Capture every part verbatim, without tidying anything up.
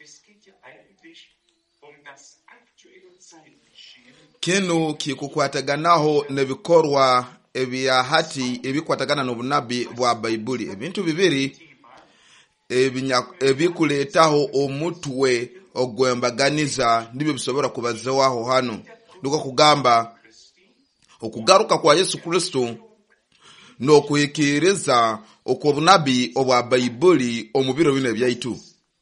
kinu kikukwataganaho nebikorwa ebya hati ebikwatagana n'obunabi bwa Bayibuli. Ebintu bibiri ebikuletaho omutwe ogwembaganiza nibyo bisobora kubazawaho hano. Nduko kugamba okugaruka kwa Yesu Kristo no kuhikiriza okobunabi obwa Bayibuli omubiro bino byaitu.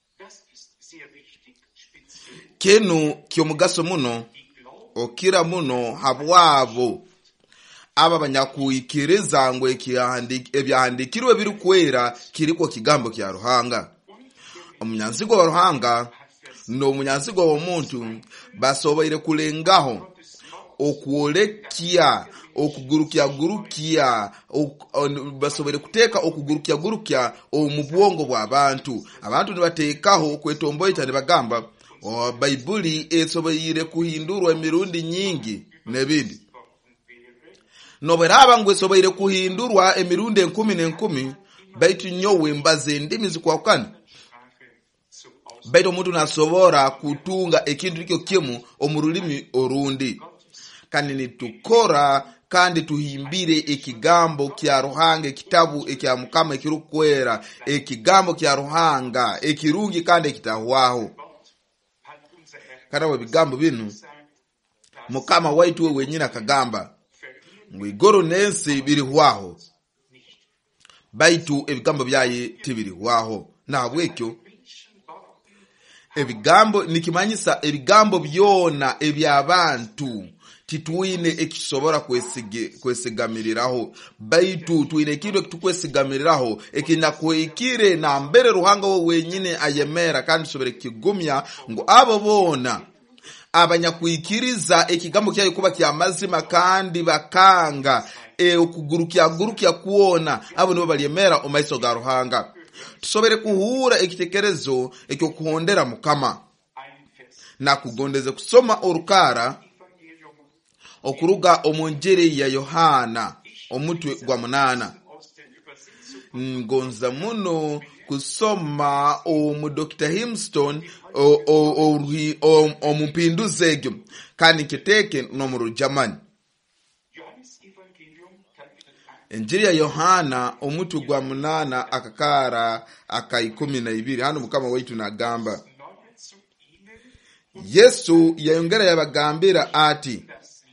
Kinu kyomugaso muno okira muno habwabo aba banyakuikiriza ngo ebyahandikirwe biri kwera kiriko kigambo kya Ruhanga. Omunyanzigo wa Ruhanga no omunyanzigo wa muntu basoboire kulengaho okuolekia okugurukya gurukya basoboire kuteka okugurukya gurukya omubwongo bwa abantu. Abantu nibatekaho kwetomboita ne bagamba o Bayibuli esoboire kuhindurwa emirundi nyingi nebindi. Noberaba ngwe soboire kuhindurwa emirundi enkumi n'enkumi baitu nyowe mbaze ndimi zikwakana. Baitu omuntu nasobora kutunga ekintu kyo kimu omurulimi orundi. Kandi nitukora kandi tuhimbire ekigambo kya Ruhanga, ekitabu ekya Mukama ekirukwera, ekigambo kya Ruhanga ekirungi kandi ekitahwaho. Kana webigambo binu Mukama waitu we wenyina kagamba ngwigoro nensi birihwaho baitu ebigambo byaye tibirihwaho. Na bwekyo ebigambo nikimanyisa ebigambo byona ebyabantu tituine ekisobora kwesige kwesigamiriraho baitu tuine kintu kitukwesigamiririraho ekinakwekire na mbere Ruhanga wo wenyine ayemera kandi sobere kigumya ngo abo bona abanyakwikiriza ekigambo kyayo kuba kya mazima kandi bakanga e okugurukya gurukya kuona abo nibo balyemera omaiso ga Ruhanga. Tusobere kuhura ekitekerezo ekyo kuhondera Mukama na kugondeze kusoma orukara okuruga omunjiri ya Yohana omutwe gwa munana. Ngonza muno kusoma omu Doctor Himston omumpinduze egyo kandi kiteke no mu Rujamani. Injiri ya Yohana omutwe gwa munana akakara akaikumi na ibiri. Hano Mukama waitu nagamba Yesu yayongera yabagambira ati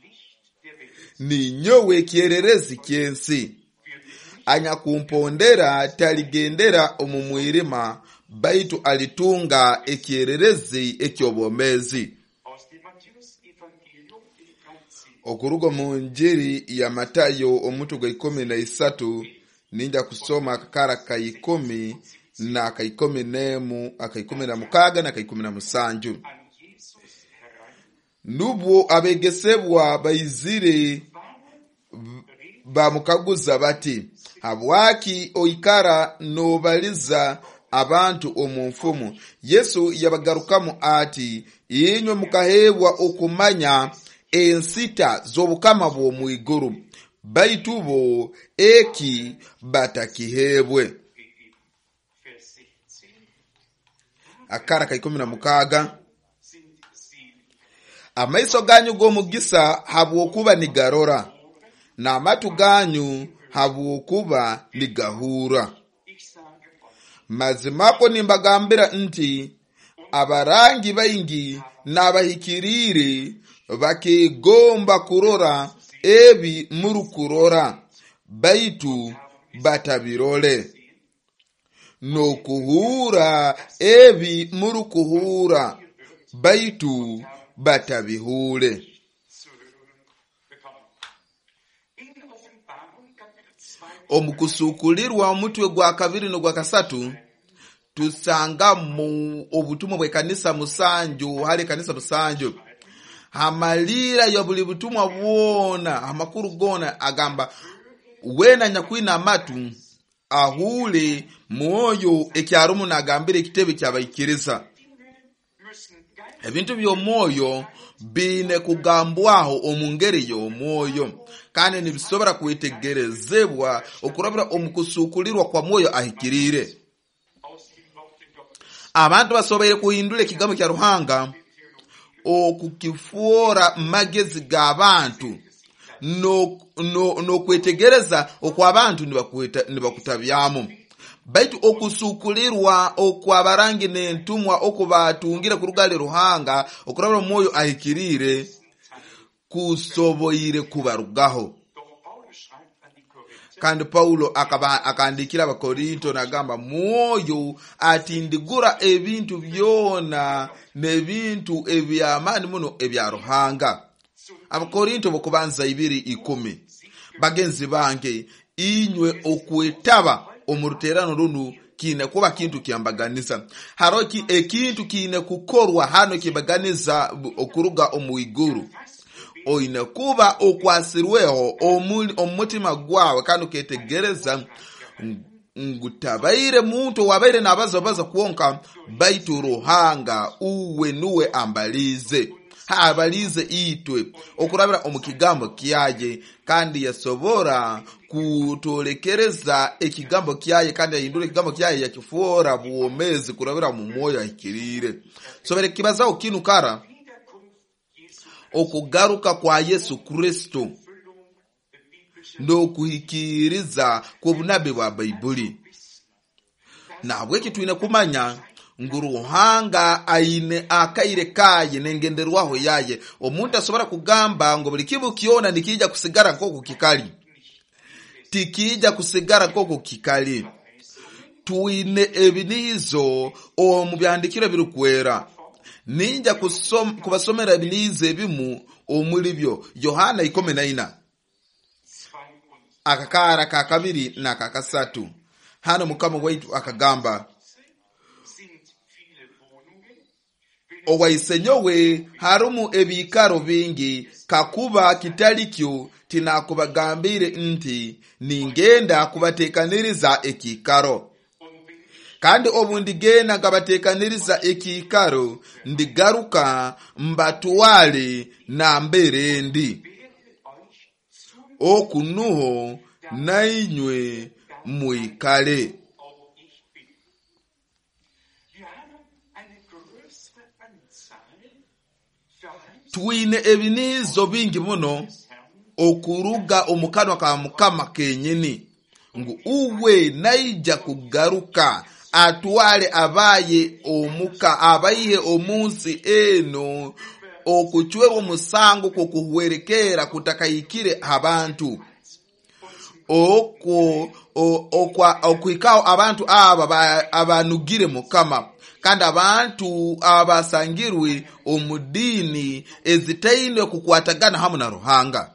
ni nyowe kiererezi kyensi anya kumpondera taligendera omumwirima baitu alitunga ekiererezi ekyobomezi. Okuruga mu Injiri ya Matayo omutwe gwa ikumi na isatu ninja kusoma akakara kaikumi na akaikumi nemu akaikumi na mukaga na akaikumi na musanju. Nubwo abegesebwa bayizire bamukaguza bati habwaki oikara nobaliza abantu omunfumu. Yesu yabagarukamu ati inywe mukahebwa okumanya ensita z'obukama bw'omwiguru baitu bo eki batakihebwe. Akara kaikumi na mukaga amaiso ganyu g'omugisa habwokuba nigarora na amatu ganyu habwokuba nigahura. Mazimako nimbagambira nti abarangi baingi n'abahikirire bakigomba kurora ebi murukurora baitu batabirole no kuhura ebi murukuhura baitu batabihule. Omukusukulirwa omutwe gwa kabiri no gwa kasatu tusanga mu obutumwa bwe kanisa musanju hali kanisa musanju hamalira ya buli butumwa bwona amakuru gona agamba wena nyakwina amatu ahule mwoyo ekyarumu nagambire kitebe kyabayikiriza. Ebintu by'omwoyo bine kugambwaho omungeri y'omwoyo kandi nibisobora kwetegerezebwa okurabira omukusukulirwa kwa mwoyo ahikirire. abantu basobere kuhindura ekigambo kya Ruhanga okukifuura magezi g'abantu no no no kwetegereza okwabantu nibakutabyamu baitu okusukulirwa okwabarangi n'entumwa okubatungira ku rugale Ruhanga okurabira moyo ahikirire kusoboyire kubarugaho. Kandi Paulo akaba akandikira abakorinto nagamba moyo atindigura ebintu byona n'ebintu ebyamani muno ebya Ruhanga. Abakorinto bokubanza ibiri ikumi. Bagenzi bange inywe okwetaba omuruterano runu kine kuba kintu kiambaganiza haroki ekintu kine kukorwa hano kibaganiza okuruga omuiguru oine kuba okwasirweho omutima gwawe kandi uketegereza ngutabaire muntu wabaire nabaza baza kuonka baitu Ruhanga uwe nuwe ambalize habalize itwe okurabira omukigambo kiyaje kandi yasobora kutolekereza ekigambo kiyaje kandi yahindura ekigambo kiyaje yakifuora buomezi kurabira mu moyo ahikirire sobere kibaza okinu kara okugaruka kwa Yesu Kristo ndo kuhikiriza ku bunabe bwa Bayibuli nabwe kitwine kumanya nguruhanga aine akaire kaye nengenderwaho yaye omuntu asobora kugamba ngo buli kibu kiona nikija kusigara koko kikali tikija kusigara koko kikali tuine ebinizo o mubyandikire birukwera ninja kusom kubasomera ebinize bimu omuli byo Yohana ikumi na ine akakara ka kabiri na kakasatu hano mukama waitu akagamba owaisenyowe harumu ebikaro bingi kakuba kitalikyo tinakubagambire nti ningenda kubatekaniriza ekikaro kandi obundigena gabatekaniriza ekikaro ndigaruka mbatwale na mbere ndi okunuho nainywe muikale. Tuine ebinizo bingi muno okuruga omukanwa ka mukama kenyini ngu uwe naija kugaruka atwale abaye omuka abaye omunsi eno okuchwe omusango kokuhwerekera kutakayikire abantu oko okwa okuikao abantu aba abanugire mukama kandi abantu abasangirwe omudini ezitaine kukwatagana hamu na Ruhanga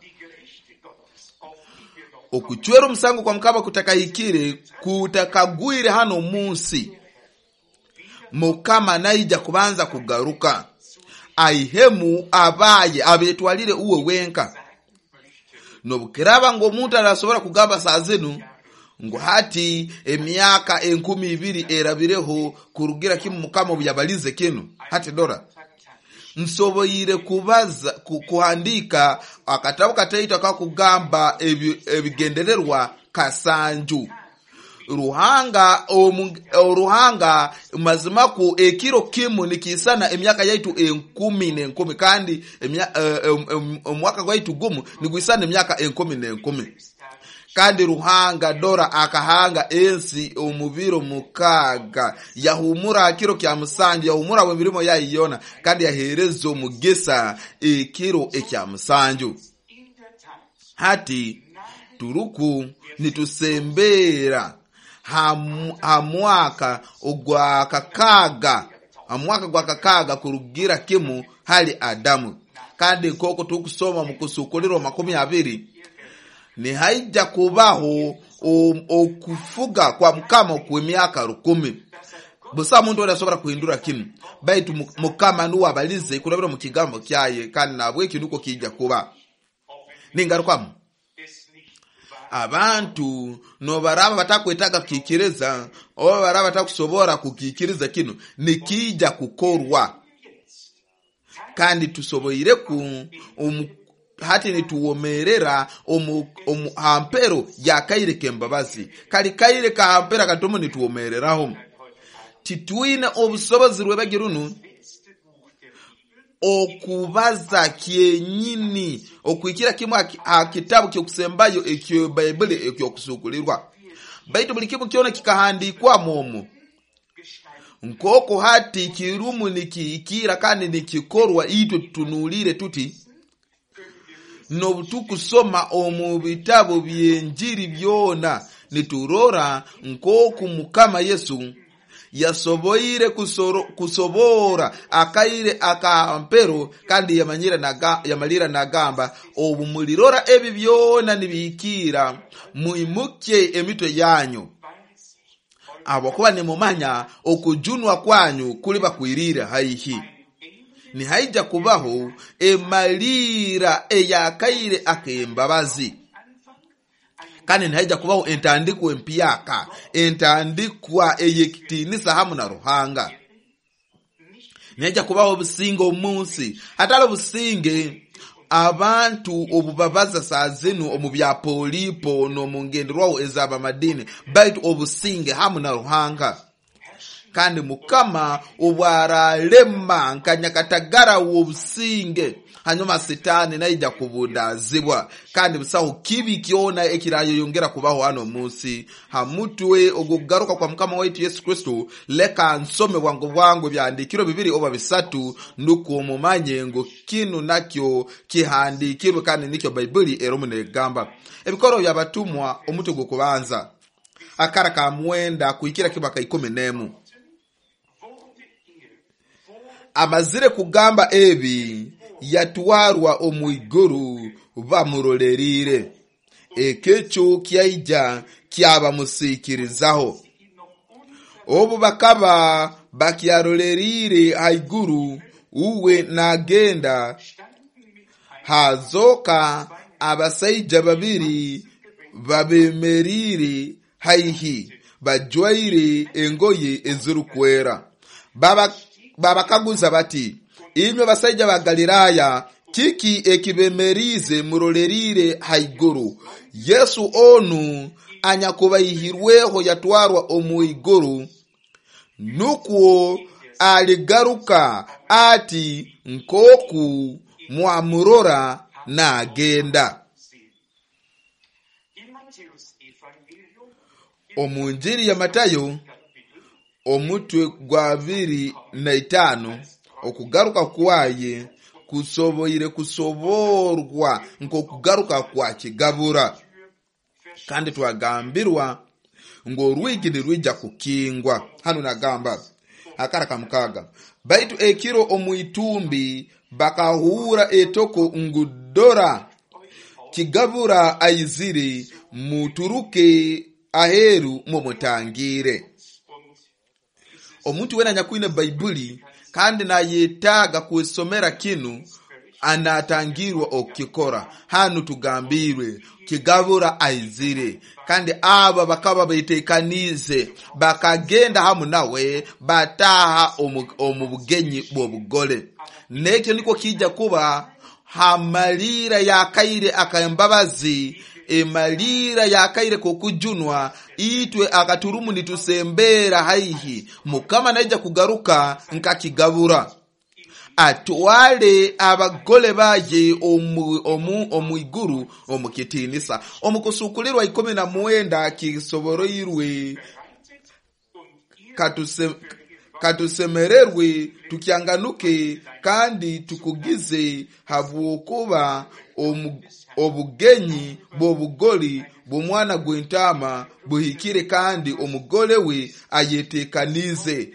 okuchwera omusango kwa mukama kutakayikire kutakagwire hano munsi mukama naija kubanza kugaruka aihemu abaye abetwalire uwe wenka nobukiraba ngo omuntu arasobora kugamba saa zinu ngo hati emyaka enkumi ibiri erabireho kurugira kimu mukama obyabalize kino hati dora nsoboyire kubaza kuhandika akatabu kataita kakugamba ebigendererwa kasanju Ruhanga Ruhanga mazima ku ekiro kimu nikisana emyaka yaitu enkumi nenkumi kandi omwaka gwaitu gumu nigwisana emyaka enkumi nenkumi kandi Ruhanga dora akahanga ensi omubiro mukaga yahumura akiro kya musanju yahumura wemirimo yayiyona kandi yaherezo omugesa ekiro ekya musanju hati turuku nitusembera hamwaka ogwa kakaga amwaka gwa kakaga kurugira kimu hali Adamu kandi koko tukusoma mukusukuliro makumi abiri ni haija kubaho okufuga kwa mukama kwa myaka rukumi busa muntu orasobora kuhindura kinu baitu mukama nuwa balize kurabira mu kigambo kyaye kandi nabwe kinuko kijja kuba ningarukamu abantu no baraba batakwetaga kukikiriza o baraba batakusobora kukikiriza kino nikija kukorwa kandi tusoboyire ku um, hati nituwomerera omu, omu hampero ya kaire kembabazi kali kaire ka hampera katomo nituwomereraho titwine obusobozi rwebagirunu okubaza kyenyini okwikira kimwe akitabu kyokusembayo ekyo Bible ekyo kusukulirwa baitu buli kimu kyona kikahandikwa momo nkoko hati kirumu nikiikira kandi nikikorwa itwe tunulire tuti no tukusoma omu bitabo byenjiri byona niturora nkoko mukama Yesu yasoboire kusoro, kusobora akaire akampero kandi yamanyira naga yamalira nagamba obumulirora ebi byona nibikira muimuke emitwe yanyu abokuba nemumanya okujunwa kwanyu kuli bakwirira haihi ni haija kubaho emalira eyakaire akembabazi kandi ni haija kubaho entandikwa empiyaka entandikwa eyekitinisa hamu na ruhanga ni haija kubaho obusinge omunsi hatalo businge abantu obubabaza sazinu omu bya polipo no mungenderwaho ezaba madini baitu obusinge hamu na ruhanga kandi mukama obwaralema nkanyakatagara obusinge hanyuma sitani naija kubundazibwa kandi bisaho kibi kiona ekirayo yongera kubaho hano munsi hamutwe ogugaruka kwa mukama wetu Yesu Kristo leka nsome bwangu bwangu byandikiro bibiri oba bisatu nuko mumanye ngo kinu nakyo kihandikirwe kandi nikyo Bible eromune gamba ebikoro byabatumwa omuto gukubanza akara ka mwenda kuikira kibaka ikumi nemu amazire kugamba ebi yatwarwa omwiguru bamurolerire ekecho kyaija kyaba musikirizaho obu bakaba bakyarolerire haiguru uwe nagenda hazoka abasaija babiri babemerire haihi bajwaire engoye ezurukwera baba babakaguza bati imyo basaija ba Galilaya kiki ekibemerize murolerire haiguru Yesu onu anyakubayihirweho yatwarwa omwiguru nuko aligaruka ati nkoku mwamurora na agenda omunjiri ya Matayo omutwe gwa biri na itano okugaruka kwaye kusoboire kusoborwa nko kugaruka kwa kigabura kandi twagambirwa ngo rwigi nirwija kukingwa hano nagamba akara kamukaga baitu ekiro omwitumbi bakahura etoko ngudora kigabura aiziri muturuke aheru momotangire omuntu wena nyakuine Bible kandi na yetaga kuisomera kinu anatangirwa okikora hanu tugambirwe kigabura aizire kandi aba bakaba betekanize bakagenda hamu nawe bataha omubugenyi bwobugole nekyo niko kija kuba hamalira yakaire akayambabazi emalira yakaire kokujunwa itwe akaturumu nitusembera haihi mukama naija kugaruka nkakigabura atwale abagole baje omu omu omwiguru omukitinisa omukusukulirwa ikumi na mwenda kisoboroirwe katuse katusemererwe tukianganuke kandi tukugize havuokuba omu obugenyi bw'obugoli bw'omwana gw'entama buhikire kandi omugole we ayetekanize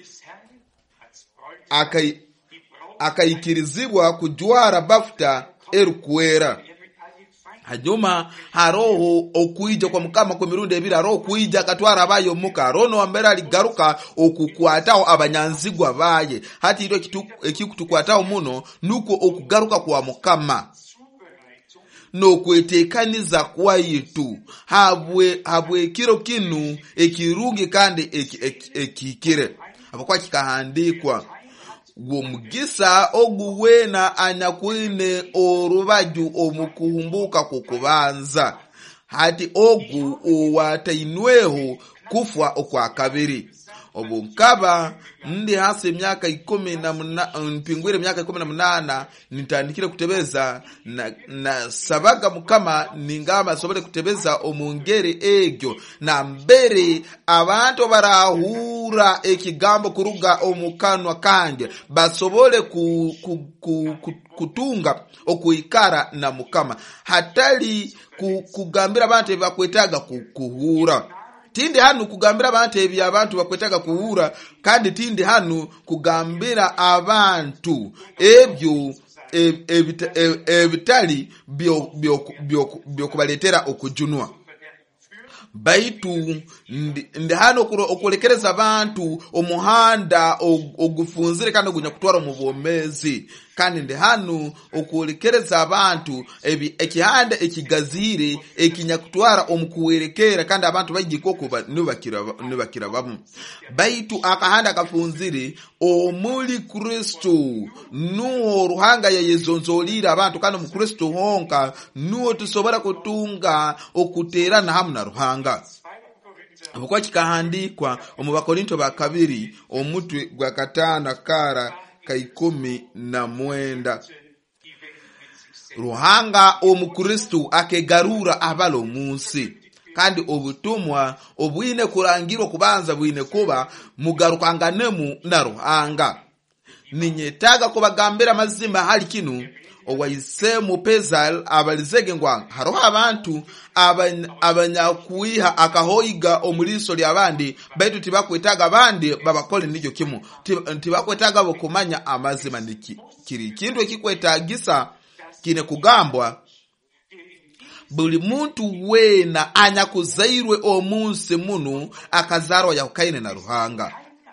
akai akaikirizibwa kujwara bafuta erukwera hanyuma haroho okuija kwa mukama kwa mirundi ebiri haroho kuija katwara abayo muka rono ambera aligaruka okukwataho abanyanzigwa baye hati iro ekikutukwataho muno nuko okugaruka kwa mukama no kwetekaniza kwa yitu habwe habwe kiro kinu ekirungi kandi ekikire eki, eki abakwa kikahandikwa womugisa oguwena anyakwine orubaju omukumbuka kukubanza hati ogu owatainweho kufwa okwa kabiri obunkaba ndi hasi emyaka ikumi na munana mpingwire emyaka ikumi na munana nitandikire kutebeza na, na sabaga mukama ningama sobole kutebeza omungeri egyo na mbere abantu barahura ekigambo kuruga omukanwa kange basobole ku, ku, ku, ku, kutunga okuikara na mukama hatali ku, kugambira abantu bakwetaga kuhura tindi hanu kugambira abantu ebya abantu bakwetaga kuhura kandi tindi hanu kugambira abantu ebyo ebitali byo byo byo kubaletera okujunwa baitu ndi hano okulekereza abantu omuhanda ogufunzire kandi ogunya kutwara mu bwomezi kandi ndi hano okulekereza abantu ebi ekihanda ekigazire ekinya kutwara omukuwerekera kandi abantu bagiko kuba nubakira nubakira bamu baitu akahanda kafunzire omuli Kristo nuho ruhanga ya yezonzolira abantu kandi mu Kristo honka nuho tusobora kutunga okuterana hamu na ruhanga abukwa kikahandikwa omu Bakorinto ba kabiri omutwe gwa katana kara kaikumi na mwenda ruhanga omu Kristo akegarura abalo munsi kandi obutumwa obwine kurangirwa kubanza bwine kuba mugarukanganemu na ruhanga ninyetaga kubagambira mazima hali kinu owaise mupezal abalizege ngwa haroha abantu abanyakuiha akahoiga omuliso lya abandi baitu tibakwetaga abandi babakole nijo kimu tibakwetaga bokumanya amazima niki kiri kintu ekikwetagisa kine kugambwa buli muntu wena anyakuzairwe omunsi munu akazarwa yakukaine na ruhanga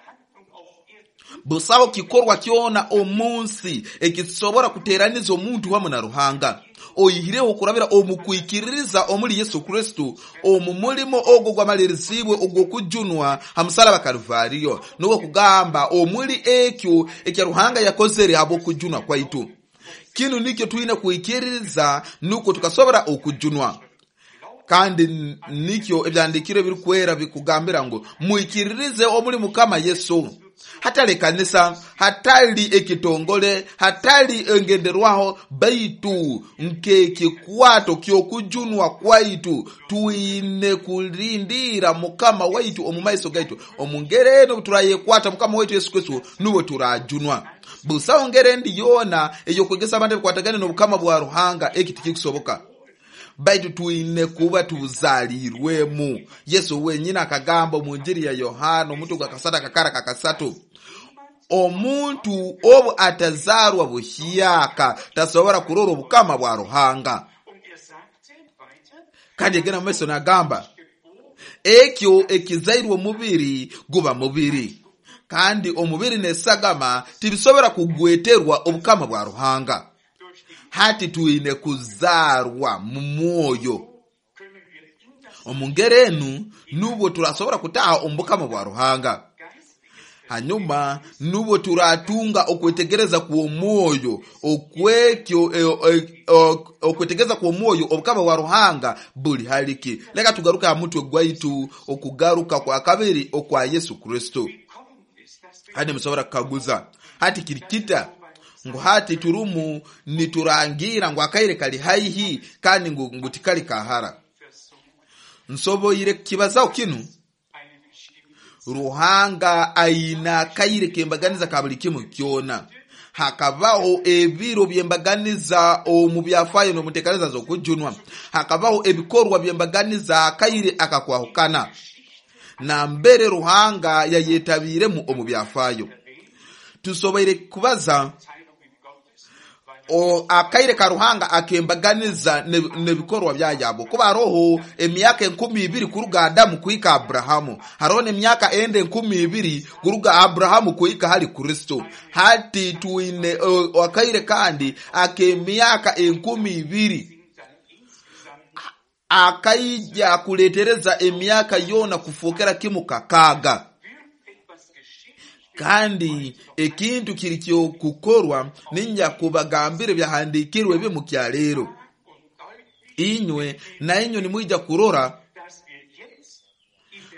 busabo kikorwa kiona omunsi ekisobora kuteraniza omuntu hamwe na ruhanga oyihire okurabira omukwikiririza omuli Yesu Kristo omumulimo ogwo gwamalirizibwe ogwo kujunwa hamusala Kalvario nuko kugamba omuli ekyo ekya ruhanga yakozere abo kujunwa kwaitu kinu nikyo tuine kuikiririza nuko tukasobora okujunwa kandi nikyo ebyandikire biri kwera bikugambira ngo muikiririze omuli mukama Yesu hatali kanisa hatali ekitongole hatali engenderwaho baitu nkeke kwato kyokujunwa kwaitu tuine kulindira mukama waitu omumaiso gaitu omungereno turaye kwata mukama waitu Yesu Kristo nubo turajunwa busa ongere ndi yona eyo kwegesa abandi kwatagane no mukama bwa ruhanga ekitiki kusoboka baitu tuine kuba tuzalirwemu Yesu wenyina akagamba mu Injili ya Yohana omuntu gakasata kakara kakasatu omuntu obu atazarwa buhiyaka tasobora kurora obukama bwa ruhanga kandi gena meso nagamba ekyo ekizairwa mubiri guba mubiri kandi omubiri nesagama tibisobora kugweterwa obukama bwa ruhanga hati tuine kuzarwa mu mwoyo omungerenu nubo turasobora kutaha ombukama bwa ruhanga hanyuma nubo turatunga okwetegereza ku mwoyo okwekyo okwetegereza ku mwoyo obukama bwa ruhanga buli haliki leka tugaruka mutwe gwaitu okugaruka kwa kabiri okwa Yesu Kristo hadi musobora kaguza hati kirikita ngo hati turumu niturangira ngo akaire kali haihi kandi ngo ngutikali kahara nsobo ire kibaza kinu ruhanga aina kaire kembaganiza kabuli kimu kyona hakabaho ebiro byembaganiza omu byafayo no mutekaniza zo kujunwa hakabaho ebikorwa byembaganiza kaire akakwahukana na mbere ruhanga yayetabire mu omu byafayo tusobaire kubaza o akaire karuhanga akembaganiza nebikorwa ne byajabo kuba roho emyaka enkumi ibiri kuruga Adamu kuika Abrahamu harone emyaka ende enkumi ibiri kuruga Abrahamu kuika hali Kristo hati tuine o akaire kandi akemyaka enkumi ibiri akaija kuletereza emyaka yona kufokera kimu kakaga kandi ekintu kirikyo kukorwa ninja kubagambire byahandikirwe bye mu kyalero inywe na inyo ni mwija kurora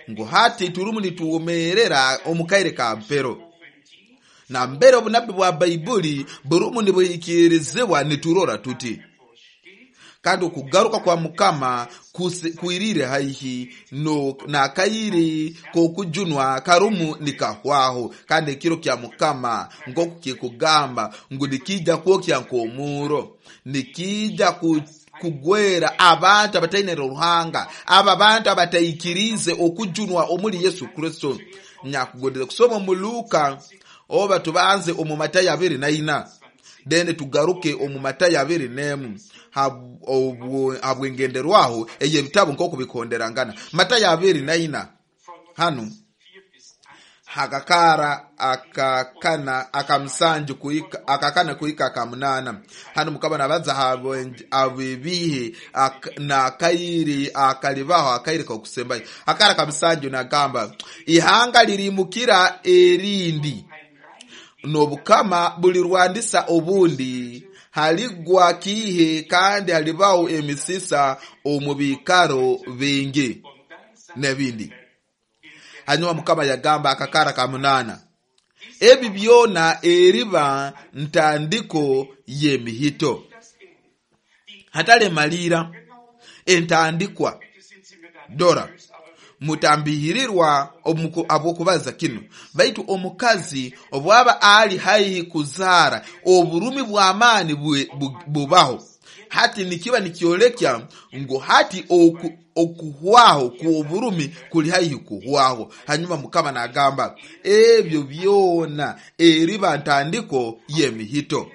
ngo hati turumu nituumerera omukaire ka mpero na mbere obunabi bwa Bayibuli burumu nibuyikirizibwa niturora tuti kandi okugaruka kwa Mukama kuirire haihi no na kairi ko kujunwa karumu nikahwaho kandi kiro kya Mukama ngoku kikugamba ngo nikija kwokya nkomuro nikija ku kugwera abantu abatainera ruhanga aba bantu abatayikirize okujunwa omuli Yesu Kristo nyakugodeza kusoma mu Luka oba tubanze omu Matayo abiri na ina dene tugaruke omu Matayo abiri nemu habwengenderwaho eye bitabo nkoko bikonderangana Matayo abiri na ina hanu hakakara akakana akamsanju kuika akakana kuika akamunana hanu mukaba nabaza habo abibihe na kairi akalibaho akairi ko kusemba akara kamsanju nagamba ihanga lirimukira erindi nobukama buli rwandisa obundi haligwa kihe kandi halibaho emisisa omubikaro benge nebindi hanyuma Mukama yagamba akakara kamunana ebi byona eriba ntandiko yemihito hatale malira entandikwa dora mutambihirirwa omuko abokubaza kino baitu omukazi obwaba ali haihi kuzara oburumi bw'amani bubaho hati nikiba nikiolekya ngo hati oku okuhwaho ku oburumi kuli haihi kuhwaho hanyuma Mukama nagamba ebyo byona eriba ntandiko yemihito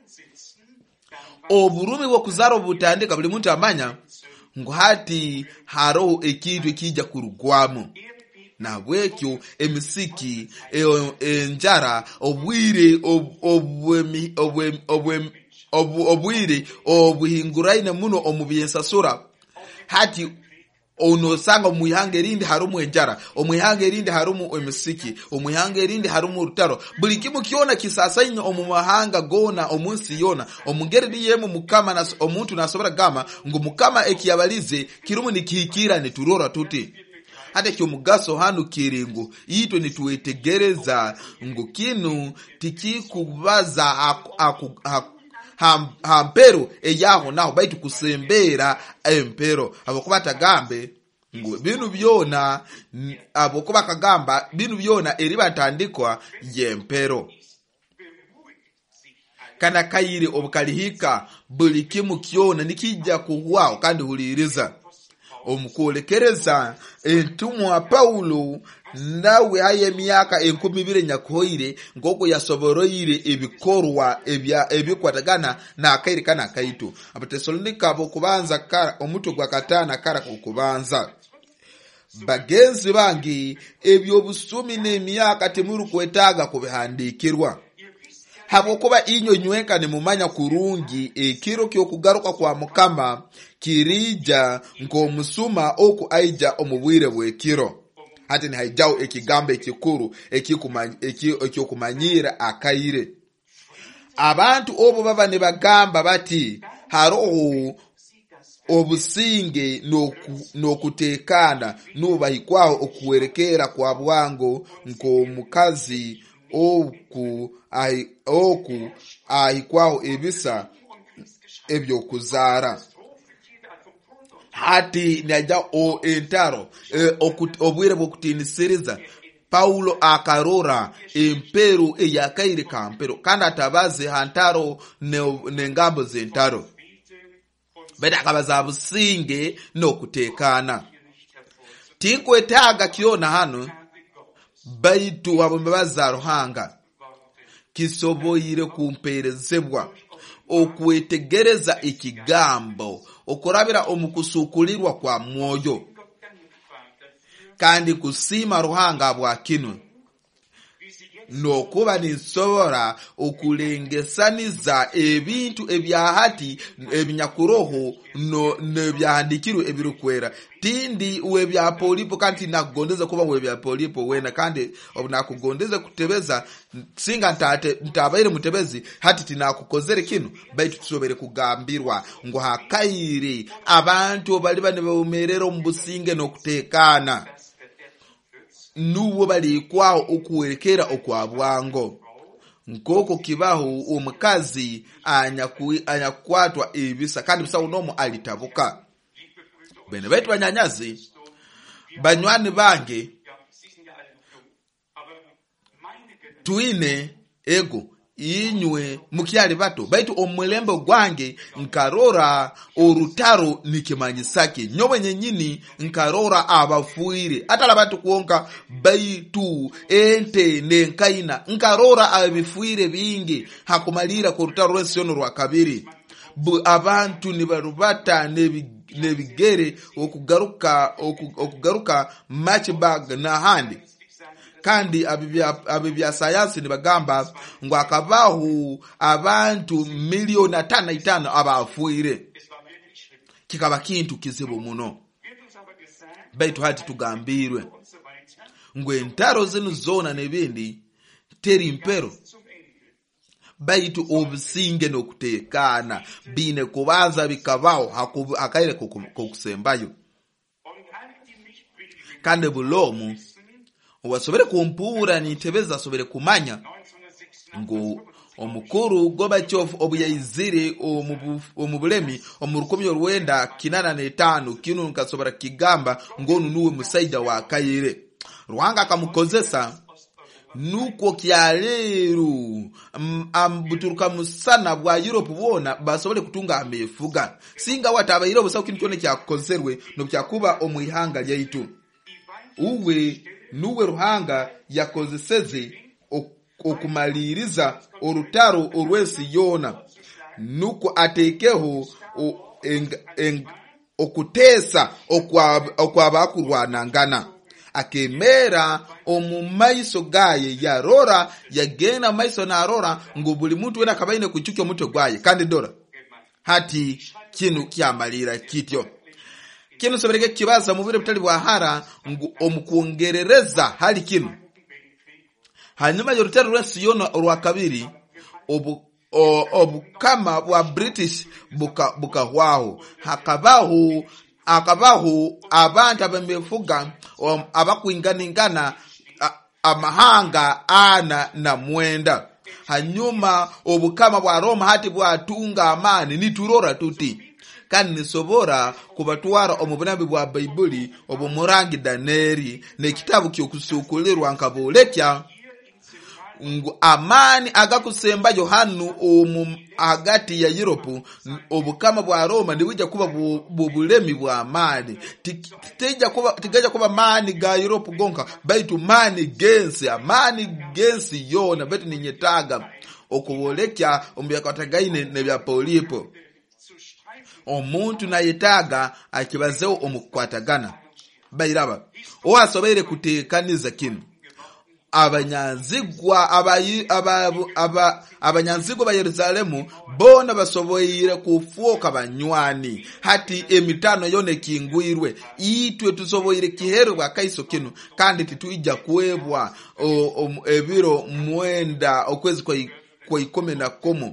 oburumi bwo kuzara obutandika buli muntu amanya ngo hati haro ekintu ekija kurugwamo na bwekyo emisiki enjara obwire obwemi obwemi obwire obuhinguraine muno omubiyensasura hati ono sanga omuyange rindi harumu enjara omuyange rindi harumu emisiki omuyange rindi harumu rutaro buli kimu kiona kisasa inyo omumahanga gona omunsi yona omungeri yemu Mukama na omuntu nasobora gama ngo Mukama ekiyabalize kirumu nikihikira niturora tuti hata kyo mugaso hanu kiringo ito nituwetegereza ngo kinu tikikubaza aku, aku, aku Ham, hampero eyaho naho baitu kusembera empero abokuba tagambe ngo binu byona abokuba kagamba binu byona eriba tandikwa yempero kana kayire obukalihika buli kimu kyona nikijja kuhwao kandi huliriza omukolekereza entumwa Paulo nawe haye myaka enkumi bire nyakoire ngoko yasoboroire ebikorwa ebya ebikwatagana na akairi kana kaitu Abatesalonika abo kubanza kara omuto gwa katana kara kubanza bagenzi bangi ebyo busumi ne myaka temuru kwetaga kubihandikirwa habo kuba inyo nyweka ne mumanya kurungi ekiro kyo kugaruka kwa Mukama kirija ngo musuma oku aija omubwire bwekiro hati ni haijao ekigambe ekikuru ekyokumanyira akaire abantu obo baba ne bagamba bati haroho obusinge nokutekana nubahikwaho okuwerekera kwa bwango nko mukazi oku ahi, oku ahikwaho ebisa ebyo kuzara hati naja o entaro e, obwire bwokutinisiriza Paulo akarora empero eyakaire kampero kandi atabaze hantaro ne, nengambo zentaro beda akabaza businge nokutekana tinkwetaga kiona hano baitu wabombaza ruhanga kisoboyire kumperezebwa okwetegereza ikigambo okurabira omukusukulirwa kwa mwoyo kandi kusima ruhanga bwa kinu no kuba nisobora okulengesaniza ebintu ebyahati ebinyakuroho no nebyahandikirwe ebirukwera tindi uwe bya polipo kandi nakugondeza kuba uwe bya polipo wena kandi obunakugondeza kutebeza singa ntate ntabaire mutebezi hati tinakukozere kinu baitu tusobere kugambirwa ngo hakaire abantu bali bane baumerero mbusinge no kutekana nuwo balikwaho okuwerekera okwabwango nkoko kibaho omukazi anyakwatwa ebisa kandi busa unomo alitabuka. Bene baitu banyanyazi banywani bange tuine ego inywe mukyali bato baitu omulembe gwange nkarora orutaro nikimanyisake nyowe nyenyini nkarora abafuire atala batu kuonka baitu ente nenkaina nkarora abifuire bingi hakumalira ku rutaro rw'ensiono rwa kabiri bu abantu nibarubata nebi nebigere okugaruka okugaruka matchbag na handi kandi abibya abibya sayansi nibagamba ngo akabaho abantu milioni atano itano abafuire kikaba kintu kizibu muno baitu hati tugambirwe ngo entaro zinu zona nebindi teri impero baitu obusinge nokutekana bine kubaza bikabaho akaire kokusembayo kandi bulomu wasobere kumpura nitebeza sobere kumanya ngo omukuru gobachof obuyayizire omubulemi omurukumi olwenda kinana n'etaano kinu nkasobera kigamba ngonu nuwe musaida wa kayire Ruhanga akamukozesa nuko kyaleru ambuturuka musana bwa Europe bona basobole kutunga amefuga singa watabayire busa kintu kyone kyakozerwe no byakuba omwihanga lyaitu uwe nuwe Ruhanga yakozeseze okumaliriza orutaro orwesi yona nuko atekeho okutesa okwabakurwanangana akemera omumaiso gaye yarora yagena maiso na arora ngo buli muntu wena kabaine kuchukyo muto gwaye kandi dora hati kinu kyamalira kityo kinu sobereke kibaza mubire butali bwahara ngo omukuongerereza hali kinu hanyuma yorutero rwesi yona rwa kabiri obu obu kama wa British buka buka hwaho hakabaho akabaho abantu abamefuga um, abakuinganingana amahanga ana na mwenda hanyuma obukama bwa Roma hati bwatunga amani niturora tuti kandi nisobora kubatwara omubunambi bwa Bible obumurangi Daneri ne kitabu kyokusukulirwa nkabolekya ngo amani agakusemba Yohanu omu agati ya Europe obukama bwa Roma ndibuja kuba bubulemi bwa amani titeja kuba tigaja kuba mani ga Europe gonka baitu mani gensi amani gensi yona betu ninyetaga okubolekya ombiyakatagaine ne bya polipo omuntu nayetaga akibazeo omukwatagana bayiraba owasobere kutekaniza kinu abanyanzigwa abayi ababu aba abanyanzigwa ba Yerusalemu bona basoboyire kufuoka banywani hati emitano yone kingwirwe itwe tusoboyire kiheru bwa kaiso kinu kandi tituija kuebwa ebiro mwenda okwezi kwa kwa ikome na komo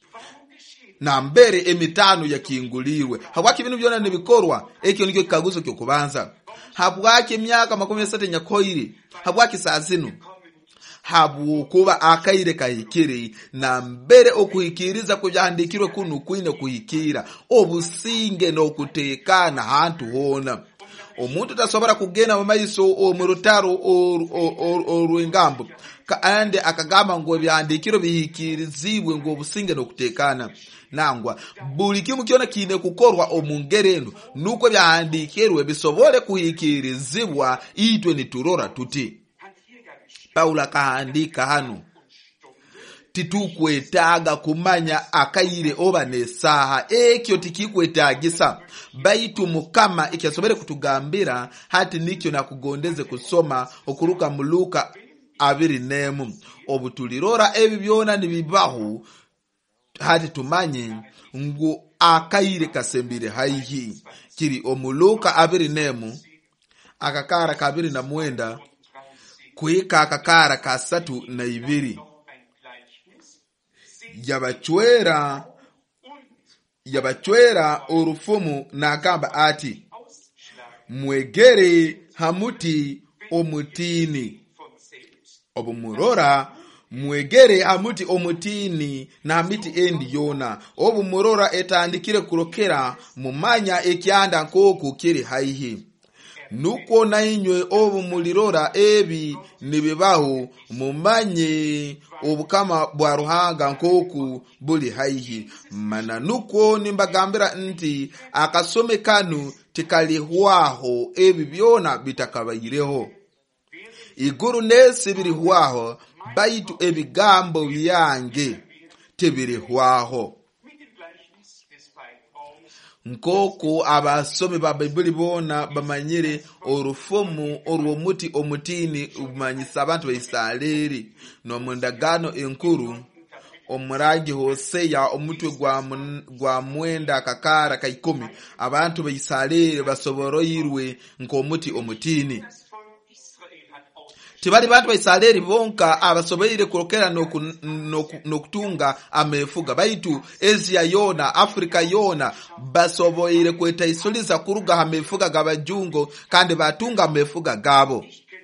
na mbere emitano ya kingulirwe habwaki ibintu byona nibikorwa ekyo nikyo kaguzo kyo kubanza habwaki emyaka makumi asatu nyakoire habwaki sazino habu kuba akaire kahikire na mbere okuhikiriza kubyandikirwe kunu kwine kuhikira obusinge no kutekana hantu hona omuntu tasobora kugena mu maiso omurutaro orwengambo kandi akagamba ngo byandikiro bihikirizibwe ngo obusinge no kutekana nangwa buli kimu kyona kine kukorwa omungerendo nuko byandikirwe bisobole kuhikirizibwa itwe niturora tuti Paula kahandika hanu titukwetaga kumanya akaire oba nesaha ekyo tikikwetagisa baitu mukama ikyasobere kutugambira hati nikyo nakugondeze kusoma okuruka mu Luka abiri nemu obutulirora ebi byona nibibaho hati tumanye ngo akaire kasembire haihi kiri omuluka abiri nemu akakara kabiri na mwenda kuika akakara kasatu na ibiri yabachwera yabachwera urufumu na gamba ati mwegere hamuti omutini obumurora mwegere amuti omutini na miti endi yona obumurora etandikire kurokera mumanya ekyanda nkoku kiri haihi nuko na inywe obumulirora ebi nibibaho mumanye obukama bwa Ruhanga nkoku buli haihi mana nuko nimbagambira nti akasome kanu tikalihwaho ebi byona bitakabayireho iguru nesi birihwaho baitu ebigambo byange tebirihwaho nkoko abasomi ba Bible bona bamanyire orufomu orwomuti omutini umanyisa abantu bayisareri no mundagano enkuru omurangi Hosea omutwe gwa gwa mwenda kakara kaikumi abantu bayisareri basoboroyirwe nkomuti omutini tibali bantu bayisareri bonka abasobeire kurokera no kutunga amefuga baitu Asia yona Afrika yona basoboire kweta isuliza kuruga amefuga gabajungo kandi batunga amefuga gabo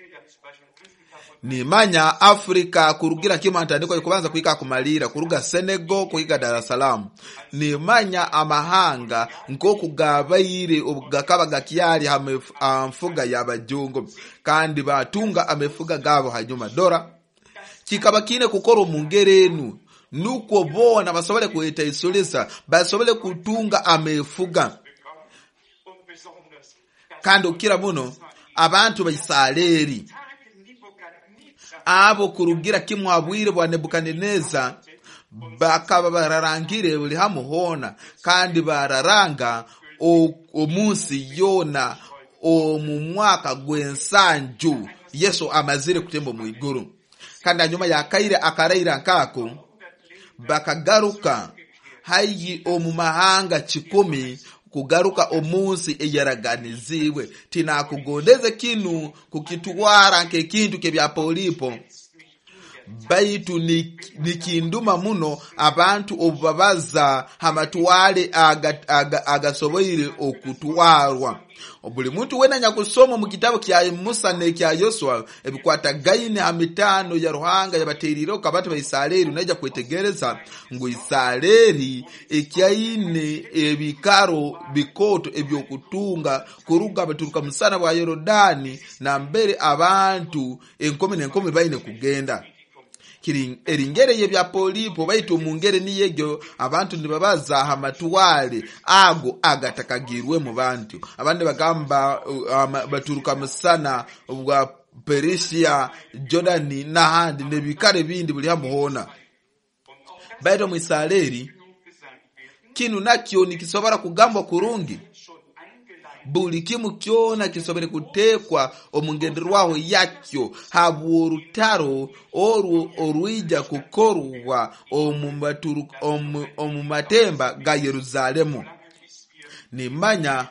nimanya Afrika kurugira kimantandiko kubanza kuika kumalira kuruga Senegal kuika Dar es Salaam nimanya amahanga nkoku gabayire obugakaba gakyali amfuga yabajungo kandi batunga amefuga gabo hanyuma dora kikaba kine kukora mungerenu nuko bona basobole kueta isolisa basobole kutunga amefuga kandi ukira muno abantu bayisaleri abo kurugira kimwabwire bwa Nebukadneza bakaba bararangire buli hamuhona kandi bararanga omunsi yona mu mwaka gwensanju Yesu amazire kutembo mu iguru kandi nyuma yakaire akaraira nkako bakagaruka hayi omu mahanga kikumi kugaruka omunsi eyaraganiziwe tinakugondeze kinu kukitwara nke kintu kebya polipo baitu nikinduma ni muno abantu obubabaza hamatwale agasoboire aga, aga okutwarwa obuli muntu wena nyakusoma mu kitabo kya Musa ne kya Yosua ebikwata gaine amitano ya Ruhanga yabateriro kabatu bayisaleri unaja kwetegereza ngo isaleri ekyaine ebikaro bikoto ebyokutunga kuruga baturuka musana wa Yorodani na mbere abantu enkome nenkome baine kugenda kiri eringere ye bya polipo baitu mungere niyegyo abantu nibabaza hamatwale ago agatakagirwe mu bantu abandi bagamba uh, baturuka musana bwa Perisia Jordani na handi nebikare bindi buli hamuhona baitu mwisaleri kinu nakyo nikisobora kugamba kurungi buli kimu kyona kisobere kutekwa omungenderwaho yakyo habu rutaro oru oruija kukorwa omumaturu om, omumatemba ga Yerusalemu nimanya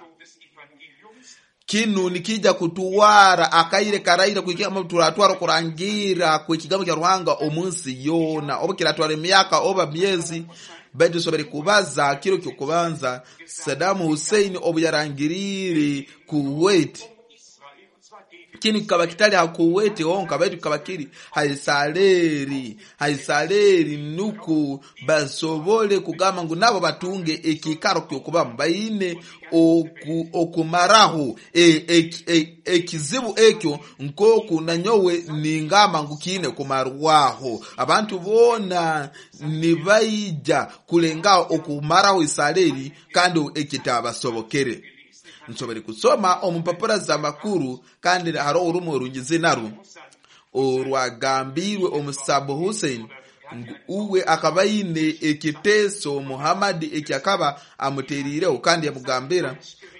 kinu nikija kutuwara akaire karaira kuikama turatwaro kurangira kwikigamo kya Ruhanga omunsi yona obukiratwara emyaka oba myezi baitu sobere kubaza kiro kyo kubanza Saddam Hussein obuyarangirire Kuwait kini kabakitali ha Kuwait honka baitu kabakiri haisaleri haisaleri nuku basobole kugama ngo nabo batunge ekikaro kyo kuba mbaine oku okumaraho ekizibu e, e, ekyo nkoku nanyowe ningama ngukine kumarwaho abantu bona nibaija kulenga okumaraho isaleri kandi ekitaba sobokere nsobere kusoma omupapura za makuru kandi haro urumo rungize naru orwagambirwe omusabo Hussein uwe akabayine ekiteso Muhammad ekyakaba amuterire kandi yamugambira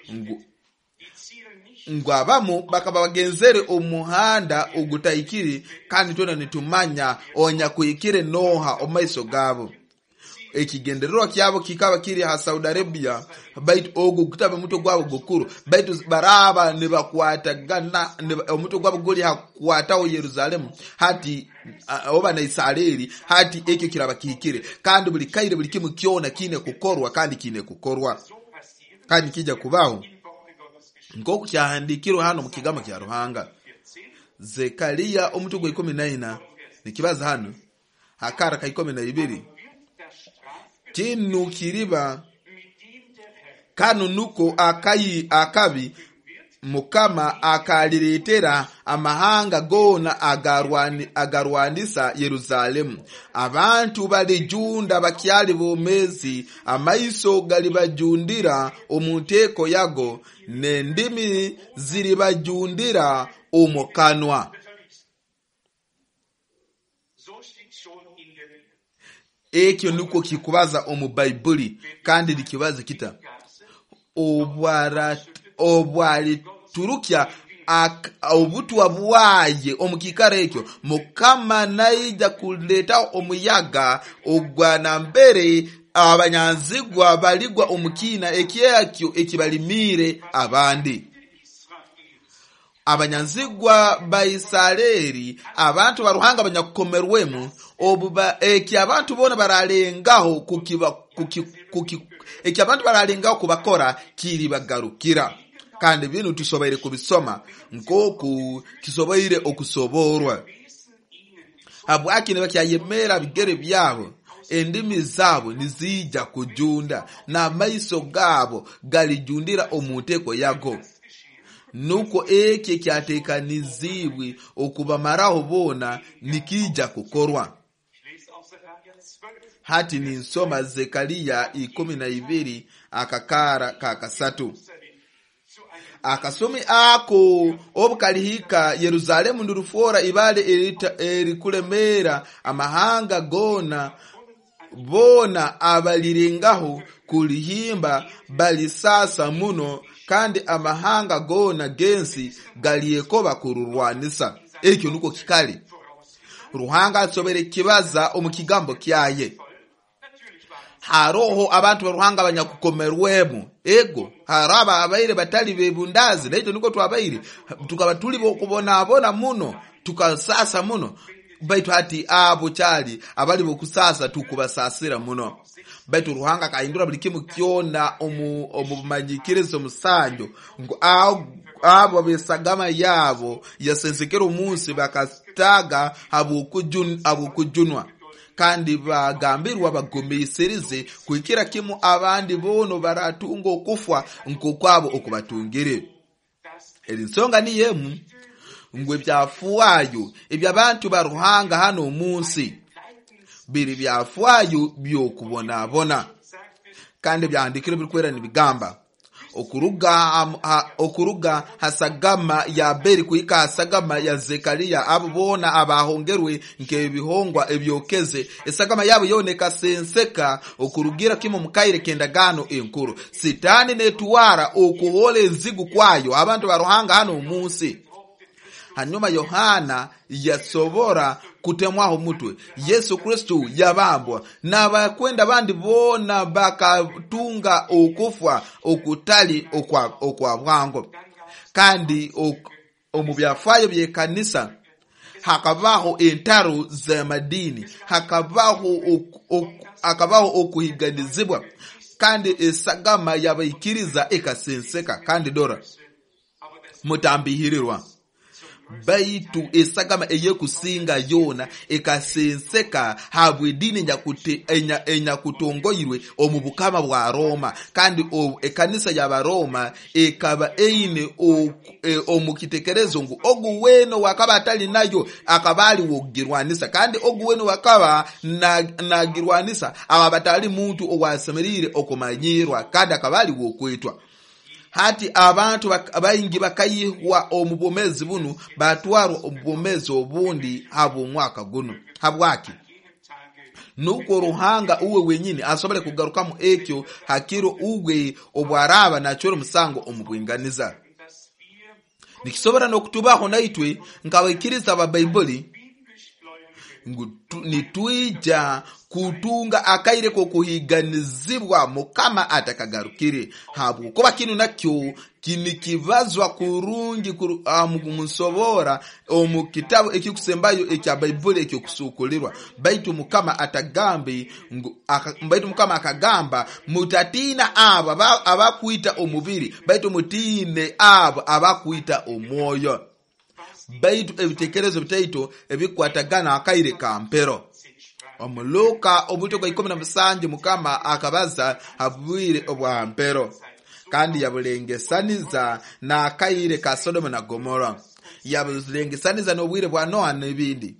ngo abamu bakaba bagenzere omuhanda ogutayikiri kandi tona nitumanya onya kuyikire noha omaiso gabo ekigendererwa kyabo kikaba kiri ha Saudi Arabia baitu ogo kutabe muto gwabo gokuru baitu baraba ne bakwata gana omuto gwabo goli hakwata o Yerusalemu hati uh, oba na Israeli hati ekyo kiraba kikire kandi buli kaire buli kimu kyona kine kukorwa kandi kine kukorwa kandi kija kubaho ngoko cyahandikiro hano mu kigamo kya Ruhanga Zekariya omutu gwa ikumi na ina nikibaza hano hakara ka ikumi na ibiri kinu kiriba kanu nuko akayi akabi Mukama akaliretera amahanga gona agarwani agarwanisa Yerusalemu. Abantu balijunda bakyali bomezi, amaiso gali bajundira omunteko yago, nendimi ziri bajundira omukanwa. Ekyo nuko kikubaza omu Bible kandi likibaza kita obwara obwali turukya obutu abwaye omukikara ekyo Mukama naija kuleta omuyaga ogwana mbere abanyanzigwa baligwa omukina ekyakyo ekibalimire abandi. Abanyanzigwa ba Isirayeli abantu baruhanga banyakukomerwemu obuba eki abantu bona baralengaho kukiba kuki kuki eki abantu baralengaho kubakora kiri bagarukira. Kandi binu tusobaire kubisoma nkoku kisobaire okusoborwa abwaki nebakyayemera bigere byabo endimi zabo nizija kujunda na maiso gabo galijundira omunteko yago. Nuko eke kyatekanizibwe okubamaraho bona nikija kukorwa. Hati ni nsoma Zekariya ikumi na ibiri akakara kakasatu. Akasomi ako obukalihika Yerusalemu ndurufora ibale erikulemera amahanga gona bona abalirengaho kulihimba bali sasa muno kandi amahanga gona gensi galiekoba kururwanisa. Ekyo nuko kikali Ruhanga atsobere kibaza omukigambo kyaye. Haroho abantu baruhanga banyakukomerwemu ego haraba abaire batali bebundazi naito niko twabaire tukaba tuli kubona abona muno tukasasa muno baitu hati abo cyali abali bokusasa tukubasasira muno baitu Ruhanga kaindura buli kimu kyona omu omumanyikirizo musanjo ngo abo besagama yabo yasenzekero munsi bakastaga abo kujun abo kujunwa kandi bagambirwa bagomeserize kwikira kimu abandi bono baratunga okufwa nkokwabo okubatungire. Erinsonga ni yemu ngwe byafuwayo ebyo abantu baruhanga hano munsi biri byafuwayo byokubona bona kandi byandikire bikwera nibigamba okuruga um, ha, okuruga hasagama ya beri kuika hasagama ya Zekariya abo bona abahongerwe nke bihongwa ebyokeze esagama yabo yoneka senseka okurugira kimo mukaire kendagano enkuru sitani netuwara okuhole nzigu kwayo abantu baruhanga hano munsi. Hanyuma Yohana yasobora kutemwaho mutwe Yesu Kristo yabambwa na bakwenda bandi bona bakatunga okufwa okutali okwa okwa bwango kandi omubyafayo byekanisa hakabaho entaro za madini hakabaho ok, ok, hakabaho okuhiganizibwa kandi esagama yabayikiriza ekasenseka kandi dora mutambihirirwa baitu esagama eye kusinga yona ekasenseka habwe dini nyakute enya enya kutongoyirwe omubukama bwa Roma kandi o ekanisa ya Roma ekaba eine o e, omukitekerezo ngo oguweno wakaba atali nayo akabali wogirwanisa kandi oguweno wakaba na nagirwanisa ababatali muntu owasemerire okumanyirwa kandi akabali wokwetwa. Hati abantu abayingi bakayihwa omubomezi bunu batwaro omubomezi obundi habo mwaka guno habwaki nuko Ruhanga uwe wenyini asobole kugaruka mu ekyo hakiro uwe obwaraba nachoro musango omubwinganiza nikisobora nokutubaho naitwe nkabikiriza ba Bible nituija kutunga akaire ko kuhiganizibwa Mukama atakagarukire habu kuba kinu nakyo kinikivazwa kurungi kuru, um, musobora omu kitabu ekikusembayo ekya Bible ekyo kusukulirwa baitu Mukama atagambe aka, baitu Mukama akagamba mutatina aba abakuita omubiri baitu mutine aba abakuita omwoyo baitu ebitekerezo bitaito ebikwatagana akaire ka mpero. Omuluka obuto kwa ikumi na musanju Mukama akabaza habwire obwa mpero, kandi yabulengesaniza na akaire ka Sodoma na Gomora, yabulengesaniza n'obwire bwa Noa n'ebindi,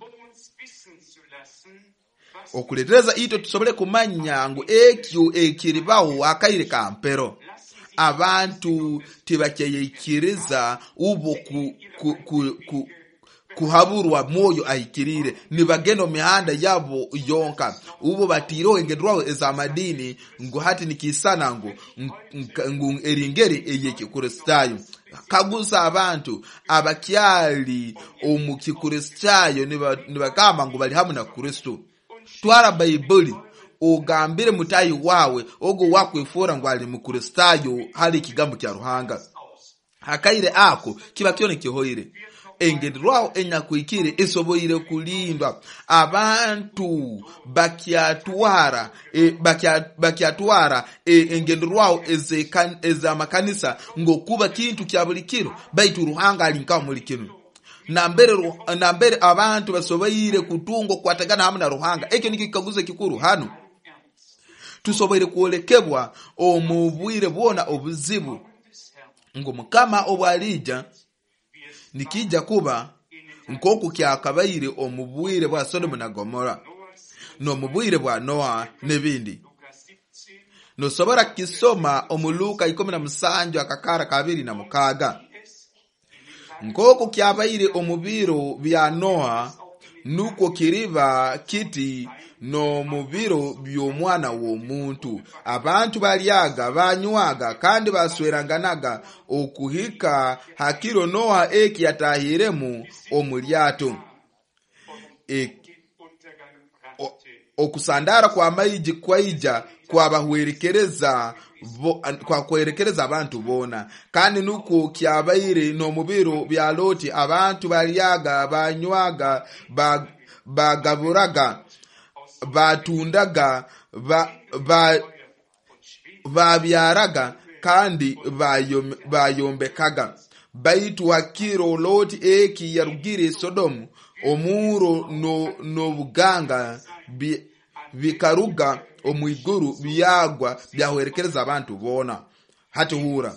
okuletereza ito tusobole kumanya ngu ekyo ekiribaho akaire ka mpero. Abantu tibakeyikiriza ubo ku, ku, ku, ku kuhaburwa moyo ahikirire, nibageno mihanda yabo yonka ubo batiro engedrwa ezamadini ngo hati nikisana ngo ngo eringeri eyeki kuristayo kaguza abantu abakyali omukikuristayo nibakama ngo bali hamwe na Kristo. Twara Bible ogambire mutayi wawe ogo wakwefora ngo ali mu Kristayo hali kigambo kya Ruhanga hakaire ako kiba kyone kihoire engedrwao enyakuikire esoboire kulindwa. Abantu bakiatwara e, bakia, bakiatwara e, engedrwao ezekan eza makanisa ngokuba kintu kya bulikiro baitu Ruhanga alinka mulikiro nambere nambere abantu basoboire kutungo kwatagana hamwe na Ruhanga. Ekyo nikikaguze kikuru hano tusoboire kuolekebwa omubwire bwona obuzibu ngo Mukama obwalija nikija kuba nkoku kyakabaire omubwire bwa Sodoma na Gomora no mubwire bwa Noa nebindi. No sobora kisoma omuluka ikumi na musanju akakara kabiri na mukaga nkoku kyabaire omubiro bya Noa nuko kiriba kiti no mubiro by'omwana w'omuntu. Abantu balyaga banywaga kandi basweranganaga okuhika hakiro Noa eki yatahiremu omulyato. E, o, okusandara kwa maiji kwaija kwa bahwerekereza kwa kwerekereza abantu bona kandi nuko kyabaire no mubiro bya Loti abantu balyaga banywaga bagaburaga batundaga ba ba babyaraga kandi bayom, bayombekaga baitu wakiro Loti eki yarugire Sodomu omuro no no buganga bi, bikaruga omwiguru byagwa byahwerekereza abantu bona hati hura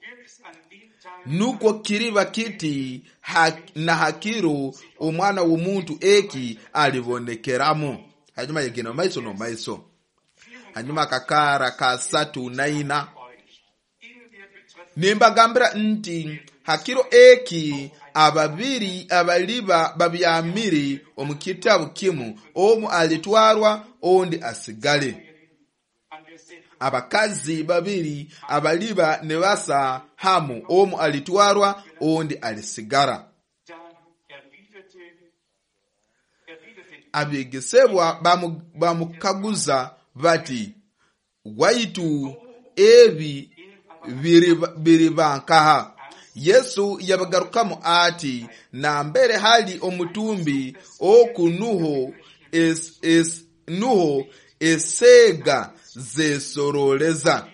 nuko kiriba kiti ha, na hakiro omwana w'omuntu eki alibonekeramu. Hanyuma yegeno maiso no maiso hanyuma kakara kasatu naina nimbagambira nti hakiro eki ababiri abaliba babyamiri omukitabu kimu omu alitwarwa ondi asigale. Abakazi babiri abaliba nebasa hamu omu alitwarwa ondi alisigara. Abegesebwa bamukaguza bati waitu ebi biribankaha. Yesu yabagarukamu ati na mbere hali omutumbi okunuho es, es nuho esega zesoroleza.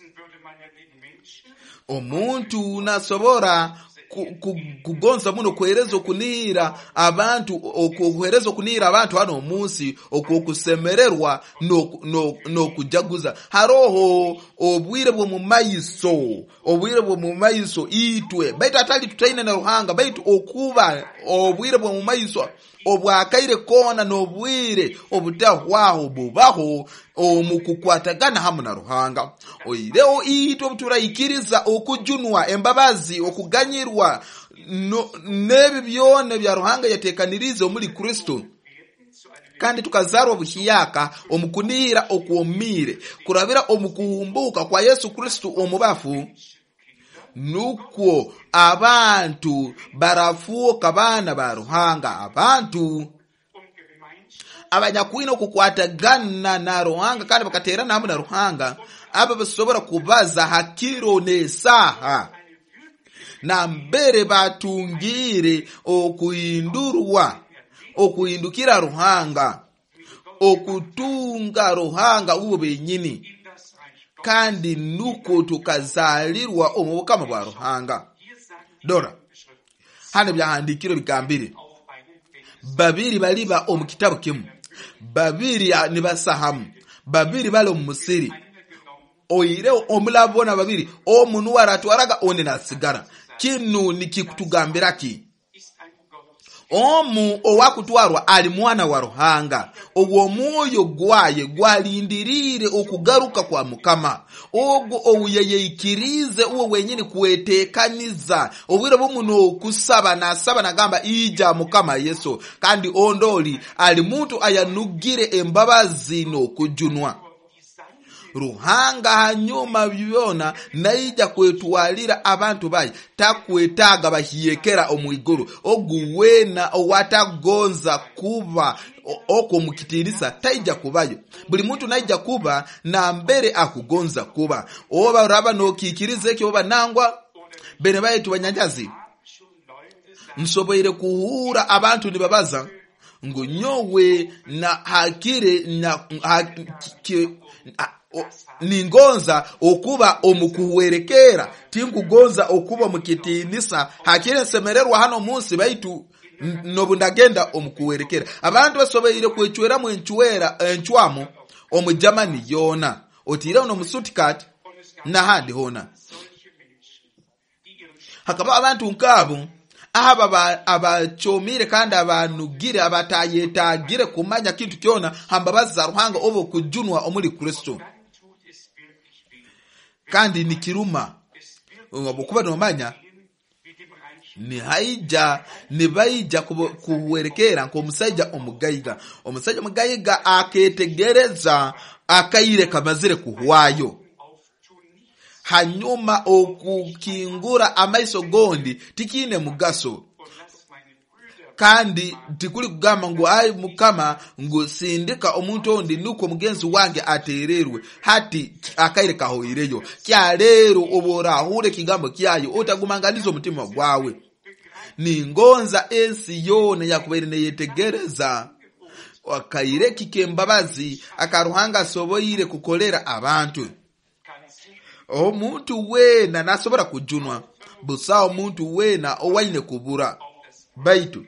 Omuntu nasobora kugonza muno kwerezo kunira abantu okuherezo kunira abantu hano munsi okukusemererwa no no no kujaguza haroho obwire bwo mu maiso obwire bwo mu maiso itwe baitu atali tutaine na Ruhanga baitu okuba obwire bwo mu maiso obwakaire kona n'obwire obutahwaho bubaho omukukwatagana hamu na Ruhanga. Oireo ito turayikiriza okujunwa embabazi okuganyirwa no, nebi byone bya Ruhanga yatekaniriza muri Kristo kandi tukazarwa buhiyaka omukunira okuomire kurabira omukuhumbuka kwa Yesu Kristo omubafu nuko abantu barafuka bana ba Ruhanga. Abantu abanyakwino kukwatagana na Ruhanga kandi bakaterana hamwe na Ruhanga aba basobora kubaza hakiro nesaha na mbere batungire okuhindurwa okuhindukira Ruhanga okutunga Ruhanga ubo benyini kandi nuko tukazalirwa omubukama bwa Ruhanga. Dora hano byahandikiro bigambire babiri baliba omu kitabu kimu, babiri ni basahamu, babiri bali omu musiri oire omulabona babiri omuntu waratwaraga onde nasigara. Kinu nikikutugambira ki omu owakutwarwa ali mwana wa Ruhanga, ogwo mwoyo gwaye gwalindirire okugaruka kwa Mukama, ogwo owuyeyikirize uwo wenyini kuwetekaniza obwire bumuno okusaba nasaba nagamba ija Mukama Yesu, kandi ondoli ali muntu ayanugire embabazi n'okujunwa. Ruhanga hanyuma byona naija kwetwalira abantu bayi takwetaga bahiyekera omwiguru oguwena owatagonza kuba oko mukitirisa taija kubayo. Buli muntu naija kuba na mbere akugonza kuba oba raba no kikirize kyo oba nangwa bene baye tubanyanjazi nsoboire kuhura abantu nibabaza ngo nyowe na hakire na hakire ningonza okuba omukuwerekera tinkugonza okuba mukitinisa hakire semererwa hano munsi baitu nobundagenda omukuwerekera. Abantu basobeire kwechwera mu enchwera enchwamo omujamani yona otira ono musutikat na handi hona hakaba abantu nkabo aba abachomire kandi abanugire abatayetagire kumanya kintu kyona hambabaza Ruhanga obo kujunwa omuli Kristo. Kandi nikiruma ngokuba nomanya ni haija ni baija kuwerekera nko musajja omugayiga omusajja omugayiga aketegereza akayire kamazire kuhwayo hanyuma okukingura amaiso gondi tikine mugaso kandi tikuli kugamba ngo ayi Mukama ngo sindika omuntu ondi nuko mugenzi wange atererwe hati akayire kahoireyo kya lero obora hure kigambo kyayo otagumangalizo mutima gwawe ni ngonza ensi yone yakubere ne yetegereza akayire kikembabazi akaruhanga soboyire kukolera abantu. Omuntu wena nasobora kujunwa busa omuntu wena owaine kubura baitu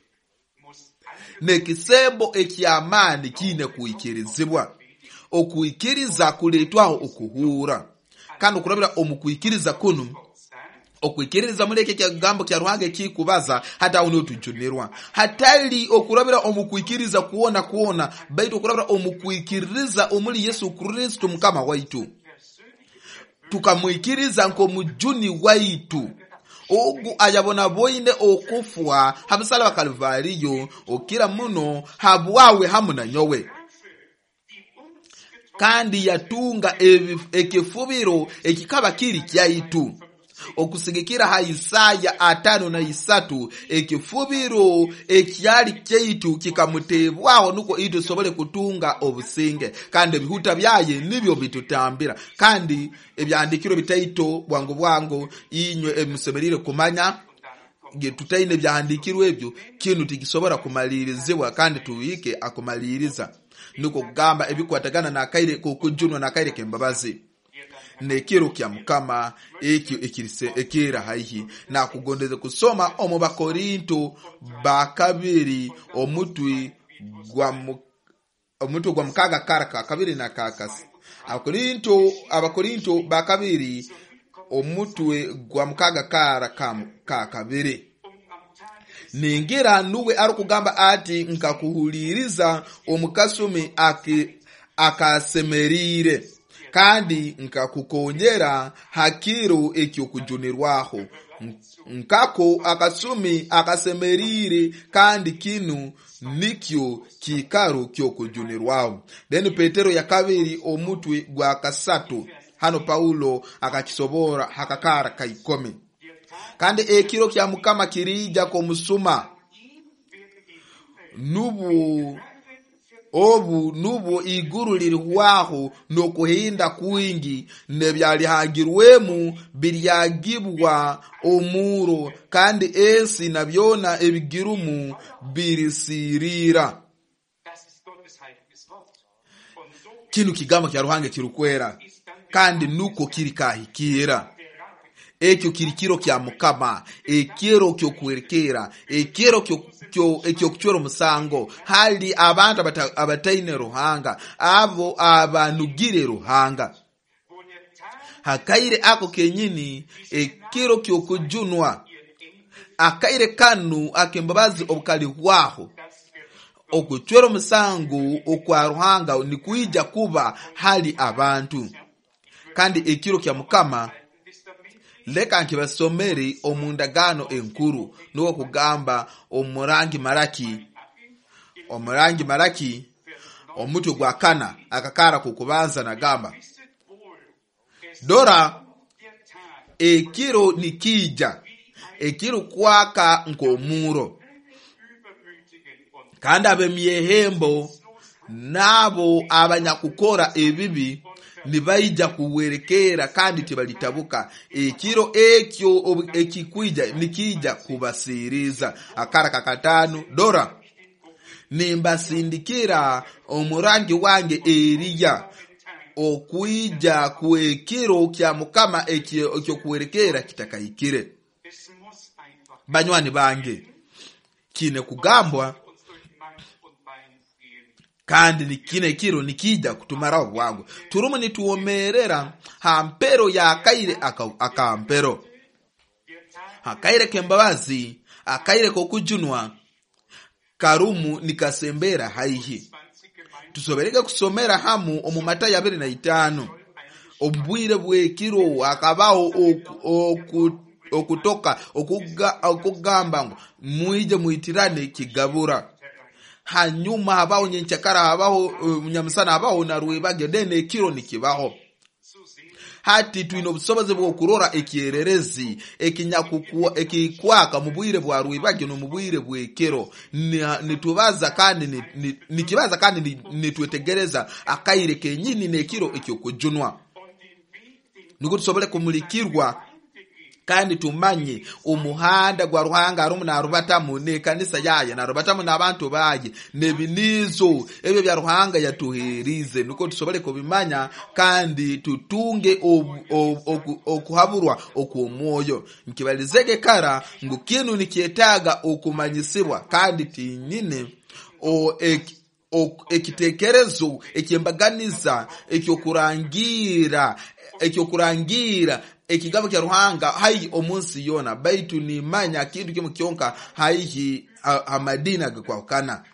nekisembo ekyamani kine kuikirizibwa okuikiriza kuletwaho okuhura kandi okurabira omukuikiriza kunu okuikiriza muleke kyagambo kya Ruhanga kikubaza hata unotujunirwa hatali okurabira omukuikiriza kuona kuona baitu okurabira omukuikiriza omuli Yesu Kristo Mukama waitu tukamwikiriza nko mujuni waitu ogu ayabona boine okufwa habisala bakalvariyo okira muno habwawe hamuna nyowe kandi yatunga ekifubiro ekikaba kiri kyaitu okusigikira ha Isaya atano na isatu ekifubiro ekyali kyaitu kikamutebwaho nuko itu sobole kutunga obusinge kandi bihuta byaye nibyo bitutambira kandi ebyandikiro bitaito bwangu bwangu inywe emusemerire kumanya ge tutaine byandikiro ebyo kintu tigisobora kumalirizibwa kandi tuwike akumaliriza nuko kugamba ebikwatagana na kaire kokujunwa na kaire kembabazi nekiro kya Mukama ekyo ekirise ekera haihi na kugondeze kusoma omu Bakorinto bakabiri omutwi gwa omutwi gwa mukaga karaka kabiri na kakasi Abakorinto Abakorinto bakabiri omutwe gwa mukaga karaka kakabiri ningira nuwe arukugamba ati nkakuhuliriza omukasumi aki akasemerire kandi nkakukonyera hakiro ekyo kujunirwaho nkako akasumi akasemerire kandi kinu nikyo kikaro kyo kujunirwaho. Then Petero ya kabiri omutwe gwa kasatu hano Paulo akakisobora hakakara kaikome kandi ekiro kya Mukama kirija ko musuma nubu obu nubo iguru lirwaho no kuhinda kuingi nebyali hangirwemu biryagibwa omuro kandi ensi nabyona ebigirumu birisirira. Kinu kigamba kya Ruhanga kirukwera kandi nuko kirikahikira ekyo kirikiro kya mukama, ekiro ky'okwerekera, ekiro ky'okucwera omusango. Hali abantu abataine ruhanga, abo abanugire ruhanga. Akaire ako kenyini ekiro ky'okujunwa, akaire kanu akembabazi obukali bwaho, okucwera omusango okwa ruhanga ni kuija kuba hali abantu. Kandi ekiro kya mukama leka nkibasomeri omundagano enkuru nuwo kugamba omurangi Malaki, omurangi Malaki omutwe gwa kana akakara kukubanza nagamba, dora ekiro nikija, ekiro kwaka nkomuro, kandi abemyehembo nabo abanyakukora ebibi nibaija kuwerekera kandi tibalitabuka. Ekiro ekyo ekikwija nikija kubasiriza. Akara kakatano, dora nimbasindikira omurangi wange Eliya okuija kuekiro kya mukama ekyo ekyo kuwerekera kitakayikire. Banywani bange, kine kugambwa kandi nikine kiro nikija kutumara obwangu. Turumu nituomerera hampero ya akaire akampero. Akaire kembabazi, akaire kokujunwa, karumu nikasembera haihi. Tusobereke kusomera hamu omu Matayo abiri na itano. Obwire bwekiro akabaho oku okutoka okuga okugamba ngo muije muitirane kigabura. Hanyuma habaho nyenchakara, habaho uh, nyamusana, habaho na ruwebage, dene ekiro nikibaho. Hati tuino busobozi bwo kurora ekiererezi ekinyakukwa ekikwaka mubwire bwa ruwebage no mubwire bwekero. Nitubaza kandi nikibaza kandi nitwetegereza akaire kenyini nekiro ekyokujunwa. Nuko tusobole kumulikirwa kandi tumanye umuhanda gwa ruhanga arumu na rubatamu ne kanisa yaye na rubatamu na abantu baye nebinizo ebyo bya ruhanga yatuherize. Nuko tusobole kubimanya kandi tutunge okuhaburwa okuomwoyo. Nkibalizege kara ngo kinu nikietaga okumanyisibwa kandi tinyine o ek ekitekerezo ekyembaganiza ekyokurangira ekyokurangira ekigabo kya ruhanga hayi omunsi yona baitu ni manya kintu kimu kyonka hayi amadina gakwakana.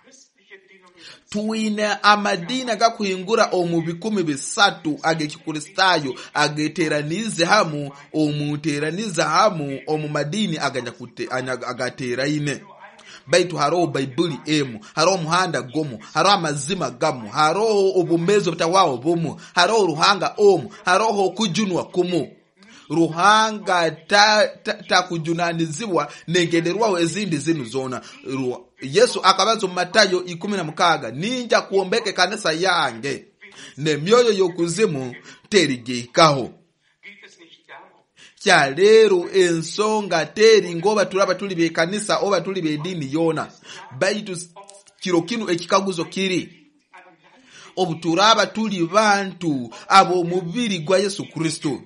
Tuine amadina gakuhingura omubikumi bisatu agekikuristayo ageteranize hamu omuteranize hamu omumadini aganya kute agatera ine. Baitu haro Bible emu, haro muhanda gomu, haro amazima gamu, haro obumezo butawawo bomu, haro ruhanga omu, haro ho kujunwa kumu. Ruhanga ta, ta, ta kujunanizibwa negenderwaho ezindi zinu zona. Ruha. Yesu akabaza mu Matayo ikumi na mukaga, ninja kuombeke kanisa yange ne myoyo yokuzimu terigekaho. Kya lero ensonga teri ngoba tulaba tuli be kanisa oba tuli be dini yona. Baitu kiro kinu ekikaguzo kiri obuturaba tuli bantu abo mubiri gwa Yesu Kristo.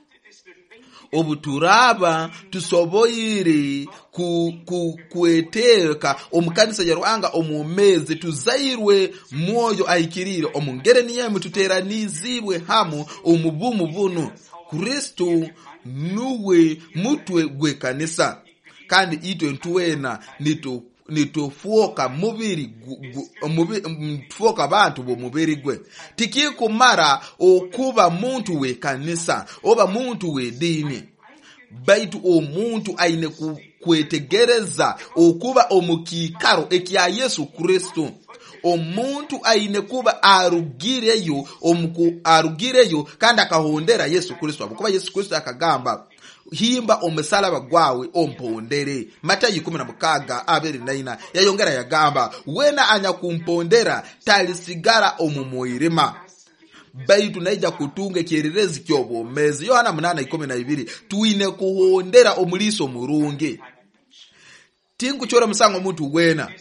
Obuturaba tusoboyire ku, ku, kueteka omukanisa ya ruhanga omumeze tuzairwe mwoyo aikirire omungere niye mututeranizibwe hamu omubumu bunu. Kristo nuwe mutwe gwe kanisa kandi itwe ntuwena nito nitofuoka mubiri mfuoka bantu bo mubiri gwe tikikumara okuba muntu we kanisa oba muntu we dini baitu omuntu aine kwetegereza okuba omukikaro ekya Yesu Kristo. Omuntu aine kuba arugireyo omuku arugireyo kandi akahondera Yesu Kristo. Kuba Yesu Kristo akagamba himba omusalaba gwawe ompondere. Matayo ikumi na mukaga abiri na ina yayongera yagamba wena anya kumpondera talisigara omumuirima. Baitu naija kutunge kiererezi kyobo mezi. Yohana munana ikumi na ibiri tuine kuhondera omuliso murungi. Tingu chora musango muntu wena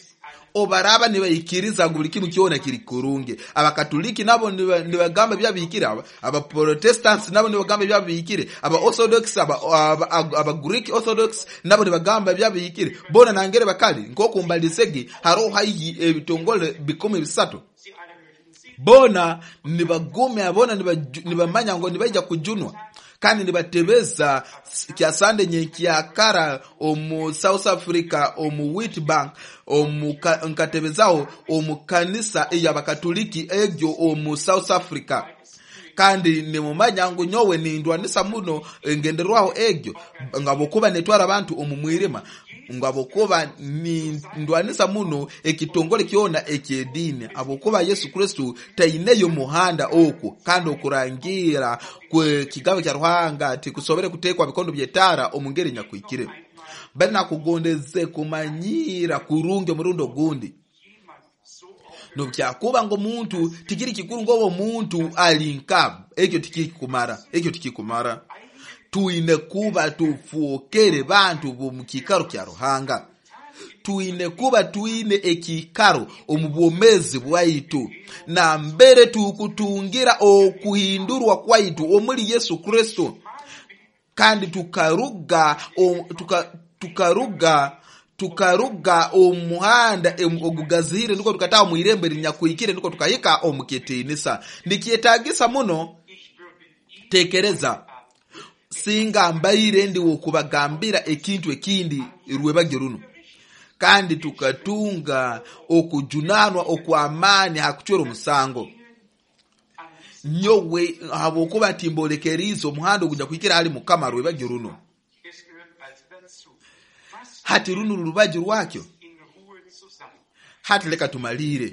obaraba nibayikiriza ngo buli kimu kyona kiri kurunge. Abakatoliki nabo nibagamba byabikire, aba Protestants nabo nibagamba byabikire, aba Orthodox aba aba, aba Greek Orthodox nabo nibagamba byabikire. Bona nangere bakali nkoko mbalisegi haro hayi ebitongole bikome bisatu. Bona nibagume abona nibamanya ngo nibaija kujunwa kandi nibatebeza kyasande nyekyakara omu South Africa omu Witbank omu nkatebezao omu kanisa ey'abakatoliki egyo omu South Africa kandi nimumanya ngo nyowe nindwanisa muno ngenderwaho egyo ngabokuba netwara abantu omu mwirima ngabokuba nindwanisa muno ekitongole kyona ekyedini abokuba Yesu Kristo taineyo muhanda oku kandi okurangira kwe kigabo kya Ruhanga ati kusobere kutekwa bikondo byetara omungeri nyakwikire bali nakugondeze kumanyira kurunge murundo gundi no byakuba ngo muntu tikiri kikuru ngo muntu alinka ekyo tikikumara ekyo tikikumara tuine kuba tufuokere bantu bomukikaro kya Ruhanga tuine kuba tuine ekikaro omubwomezi bwaitu na mbere tukutungira okuhindurwa kwaitu omuli Yesu Kristo kandi tukaruga o, tuka, tukaruga tukaruga omuhanda ogugazihire niko tukatawa muirembe linyakuikire niko tukahika omuketinisa ndikietagisa muno tekereza singa mbaire ndi okubagambira ekintu ekindi rwebageruno kandi tukatunga okujunanwa okwamani hakuchwero musango nyowe habokuba timbolekerizo muhanda okuja kuikira hali mukama rwebageruno hati runu rubaji rwakyo hati leka tumalire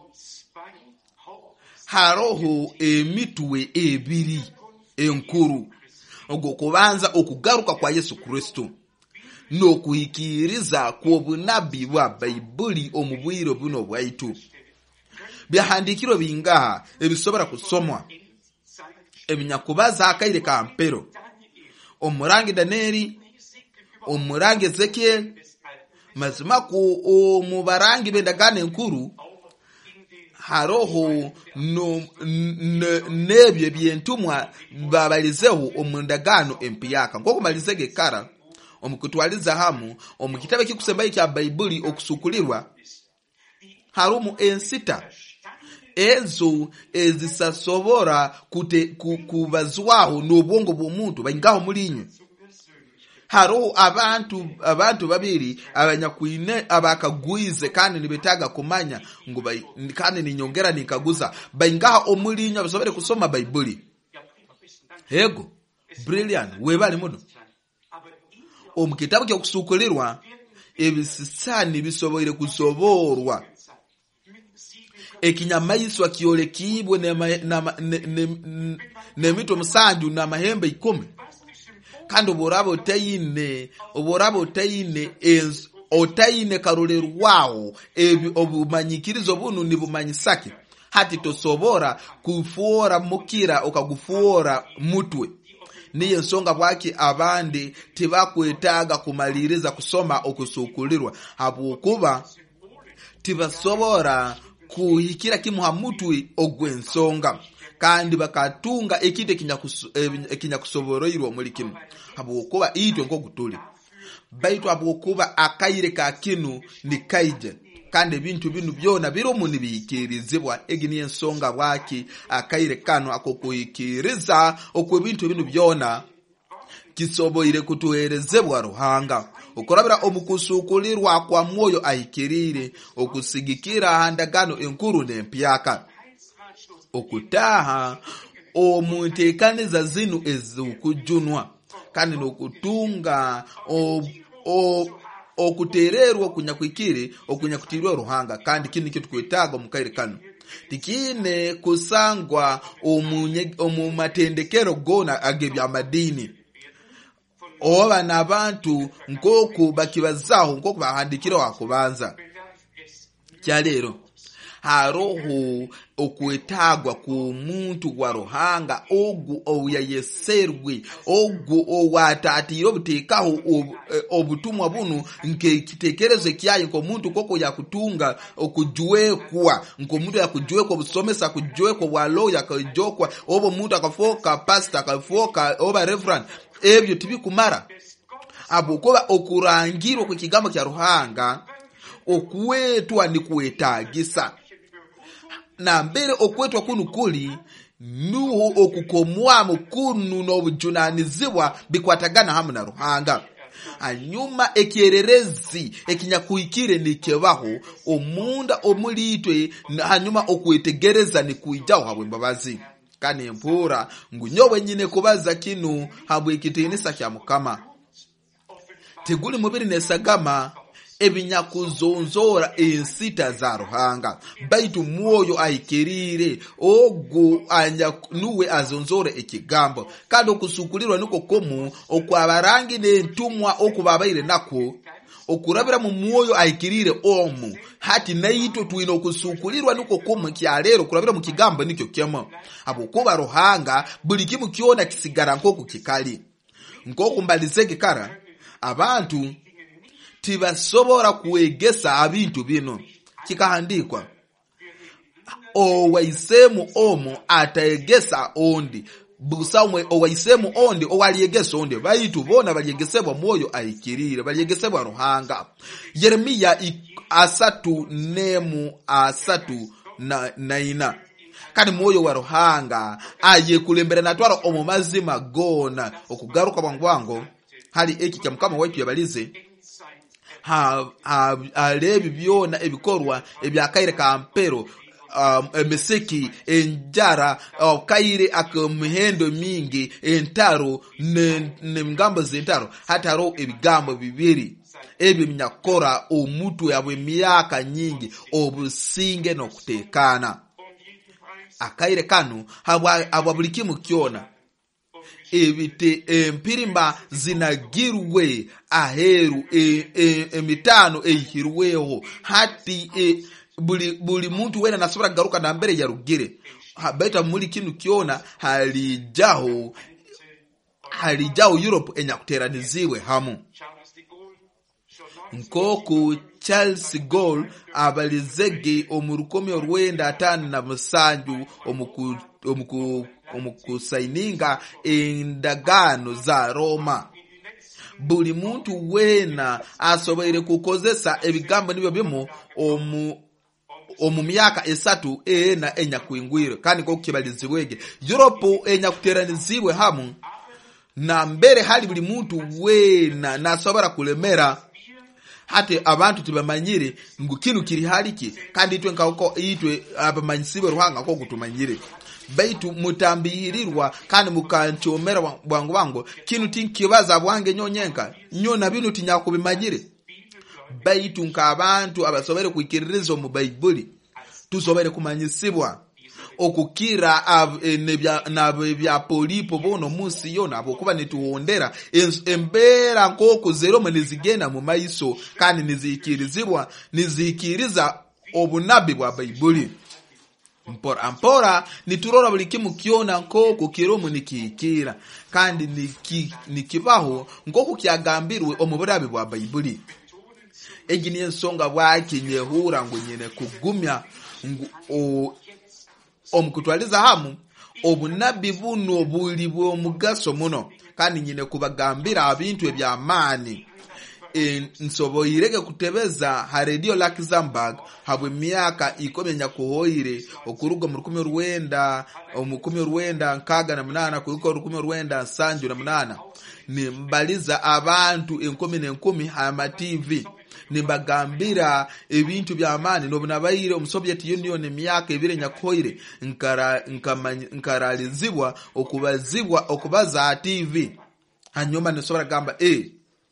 haroho emitwe ebiri enkuru ogo kubanza okugaruka kwa Yesu Kristo no kuhikiriza kwa bunabi bwa Bayibuli omubwiro buno bwaitu byahandikiro bingaha ebisobora kusomwa ebinyakubaza akaire ka mpero omurangi Danieli omurangi Ezekiel mazima ku omubarangi bendagane nkuru haroho no nebye byentumwa babalizeho omundagano empiyaka ngoko malizege kara omukutwaliza hamu omukitabe kikusembaye kya Bayibuli okusukulirwa harumu ensita ezo ezisasobora kute kubazwaho n'obwongo bw'omuntu baingaho mulinywe haro abantu abantu babiri abanyakuine abakagwize kandi nibetaga kumanya ngo kandi ninyongera nikaguza baingaha omulinya basobere kusoma Bayibuli hego brilliant webali muno omukitabu kyo kusukulirwa ebisisani bisoboire kusoborwa ekinyamaiswa kyolekibwe ne ne mito musanju na mahembe ikumi kandi oborabo otayine oborabo otayine enz otayine karolerwaho ebi obumanyikirizo bunu nibumanyisake hati tosobora kufuora mukira okagufuora mutwe niye nsonga bwaki abandi tibakwetaga kumaliriza kusoma okusukulirwa habukuba tibasobora kuhikira kimuha mutwe ogwensonga kandi bakatunga ekite kinyakusoboroirwa muri kimu habukuba itwe nko gutuli baitu habukuba akaire ka kinu ni kaije kandi bintu binu byona biro muni bikirizibwa egini ensonga bwaki akaire kano akokuikiriza okwe bintu binu byona kisoboire kutuherezebwa Ruhanga okorabira omukusukulirwa kwa mwoyo ahikirire okusigikira handagano enkuru nempyaka okutaha omuntekaniza zinu ezukujunwa kandi nokutunga o, o okutererwa kunyakwikire okunyakutirwa Ruhanga kandi kini kitu kwetaga mukaire kanu tikine kusangwa omunye omumatendekero gona agebya amadini oba nabantu nkoko bakibazaho nkoko bahandikira wakubanza kyalero haroho okwetagwa ku muntu wa Ruhanga ogu oyayeserwe ogu owatatira obutekaho obutumwa buno nke kitekerezo kyaye nko muntu koko yakutunga okujwekwa nko muntu yakujwekwa obusomesa kujwekwa bwalo yakajokwa obo muntu akafoka pastor akafoka oba reverend ebyo tibikumara abokoba okurangirwa ku kigambo kya Ruhanga okwetwa ni kwetagisa na mbere okwetwa kunu kuli nuho okukomwa mukunu n'obujunanizibwa bikwatagana hamu na Ruhanga anyuma ekiererezi ekinyakuikire nikebaho omunda omulitwe hanyuma okwetegereza ni kuijaho habwe mbabazi kane mpura ngunyowe nyine kubaza kinu habwe ikitinisa kya Mukama teguli mubiri nesagama ebinyakuzonzora ensita za Ruhanga baitu mwoyo aikirire ogu anya nuwe azonzore ekigambo kandi okusukulirwa niko komu okwabarangi n'entumwa okubabaire nako okurabira mu mwoyo aikirire omu hati naito tuino okusukulirwa niko komu kyalero kurabira mu kigambo nikyo kyemo abokuba Ruhanga buli kimu kiona kisigara nkoko kikali nkoko mbalizeke kara abantu tibasobora kuegesa abintu bino kikahandikwa owaisemu omu ataegesa ondi busamwe owaisemu ondi owaliegesa ondi baitu bona baliegesebwa mwoyo aikirire baliegesebwa Ruhanga Yeremia asatu nemu asatu na naina kandi mwoyo wa Ruhanga aye kulembera natwara omu mazima gona okugaruka bwangwango hali eki kya Mukama waitu yabalize ha ha alebi byona ebikorwa ebyakaire kampero um, emeseki enjara uh, kaire akamhendo mingi entaro ne, ne mgambo zentaro hata ro ebigambo bibiri ebi mnyakora omutu yabwe myaka nyingi obusinge no kutekana akaire kanu abwabulikimu kiona ebite empirimba zinagirwe aheru emitano e, e, ehirweho hati e, buli buli muntu wena nasobora garuka na mbere ya rugire habeta muri kinu kiona halijaho halijaho Europe enyakuteraniziwe hamu nkoko Charles Gaulle abalizege omurukome orwenda atanu na musanju omuku omuku omukusaininga endagano za Roma buli muntu wena asobere kukozesa ebigambo nibyo bimo omu omu myaka esatu ena enyakuingwire kandi ko kibalizibwege Europe enyakuteranizibwe hamu na mbere hali buli muntu wena nasobora kulemera hati abantu tibamanyire ngukinu kiri haliki kandi itwe nkako itwe abamanyisibe Ruhanga ko gutumanyire baitu mutambihirirwa kandi mukanchomera bwangu bango kinu tinkibaza bwange nyonyenka nyona binu tinyakubimanyire baitu nkabantu abasobere kuikiririzo mu Bible tusobere kumanyisibwa okukira ab, e, nebya nabya polipo bono musi yona abokuba nituhondera embera nkoko zero manizigena mu maiso kandi nizikirizibwa nizikiriza obunabi bwa Bible mpora ampora niturora buli kimu kiona nkoko kiromu nikikira kandi niki nikibaho nkoko kyagambirwe omuburabi bwa Bible egini ensonga bwaki nyehura ngo nyene kugumya o omukutwaliza hamu obunabi buno buli bwo mugaso muno kandi nyine kubagambira abintu ebyamani e, nsoboyireke kutebeza ha radio Luxembourg habwe myaka ikomenya kuhoire okuruga mu rukumi rwenda omukumi rwenda nkaga na munana kuko rukumi rwenda sanju na munana nimbaliza abantu enkumi n'enkumi ha T V nimbagambira ebintu byamani no bunabayire omu Soviet Union emyaka ebire nyakoire nkara nkaralizibwa okubazibwa okubaza T V hanyuma nesobora gamba eh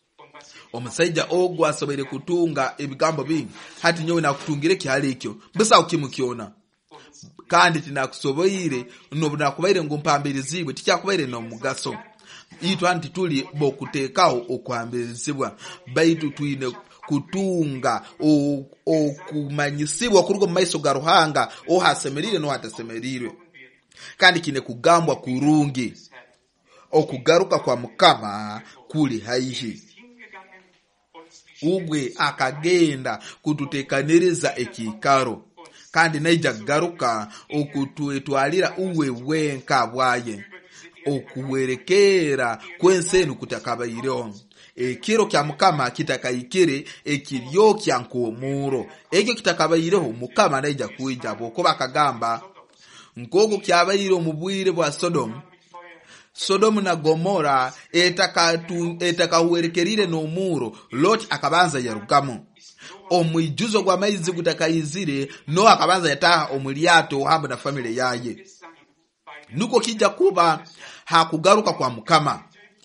omusaija ogwa asobere kutunga ebigambo bingi hati nyowe nakutungire kyali ekyo mbesa ukimukiona kandi tinakusoboyire no bunakubaire ngo mpambirizibwe tikyakubaire no mugaso itu anti tuli bokutekaho okwambirizibwa baitu tuine kutunga okumanyisibwa okuruga mu maiso ga Ruhanga ohasemerire no hatasemerire. Kandi kine kugambwa kurungi okugaruka kwa Mukama kuli haihi. Ugwe akagenda kututekaniriza ekikaro kandi naija garuka okutwetwalira uwe wenka bwaye okuwerekera kwensenu kutakabayireho. Ekiro kya Mukama kitakayikire ekiryo kya nkomuro ekyo kitakabayireho Mukama naija kuija bwokuba akagamba nkoko kyabayire mu bwire bwa Sodom. Sodom na Gomora etakatu etakawerekerire no muro Lot akabanza yarugamo. Omwijuzo gwa maizi gutakayizire no akabanza yataha omulyato hamwe na family yaye. Nuko kija kuba hakugaruka kwa Mukama.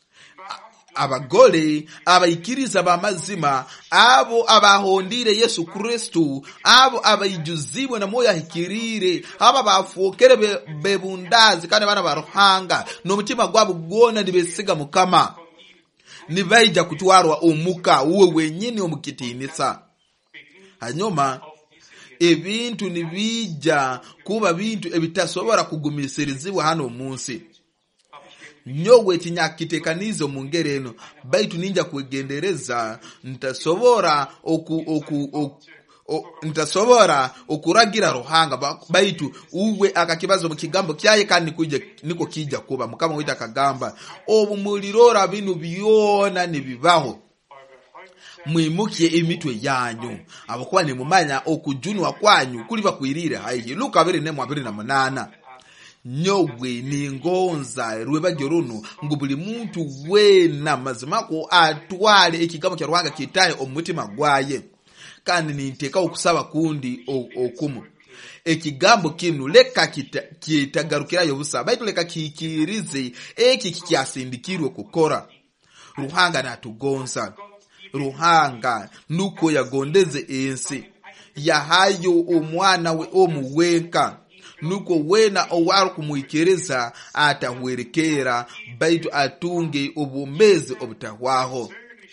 Abagole abayikiriza bamazima abo abahondire Yesu Kristu abo abayijuzibwe na moyo ahikirire aba bafokere be, bebundazi kandi bana baruhanga no mutima gwabo gwona nibesiga Mukama nibaija kutwarwa omuka uwe wenyini omukitinisa. Hanyuma ebintu nibija kuba bintu ebitasobora kugumiserizibwa hano munsi. Nyogwe tinyakitekanizo mungereno baitu ninja kwegendereza ntasobora oku oku, oku o, ntasobora okuragira Ruhanga baitu uwe akakibazo mu kigambo kyaye kandi kuje niko kija kuba Mukama wita kagamba obumulirora binu byona nibibaho mwimukie emitwe yanyu abokuba ni mumanya okujunwa kwanyu kuliva kuirire haihi. Luka abiri ne abiri na munana. Nyogwe ni ngonza rwebagirunu ngubuli muntu wena mazimako atwale ekigamo kya Ruhanga kitaye omutima gwaye kandi ninteka okusaba kundi okumu ekigambo kinu leka kitagarukira yobusa baitu leka kikirize eki kikyasindikirwe kukora. Ruhanga natugonza. Ruhanga nuko yagondeze ensi yahayo omwana we omuwenka nuko wena owaru kumuikereza atawerekera baitu atunge obumezi obutahwaho.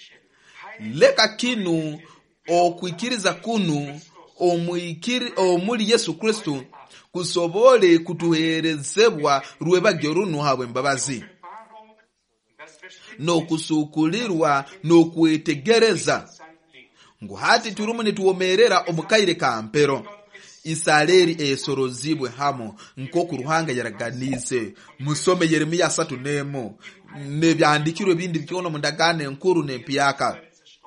Leka kinu okwikiriza kunu omuikiri omuli Yesu Kristu kusobole kutuherezebwa rwebagirunu habwe mbabazi no kusukulirwa no kwetegereza ngo hati turumune tuomerera omukaire kampero isaleri esorozibwe hamo nkoko Ruhanga yaraganize. Musome Yeremiya satu nemo nebyandikirwe bindi bikono mundagane nkuru nempiyaka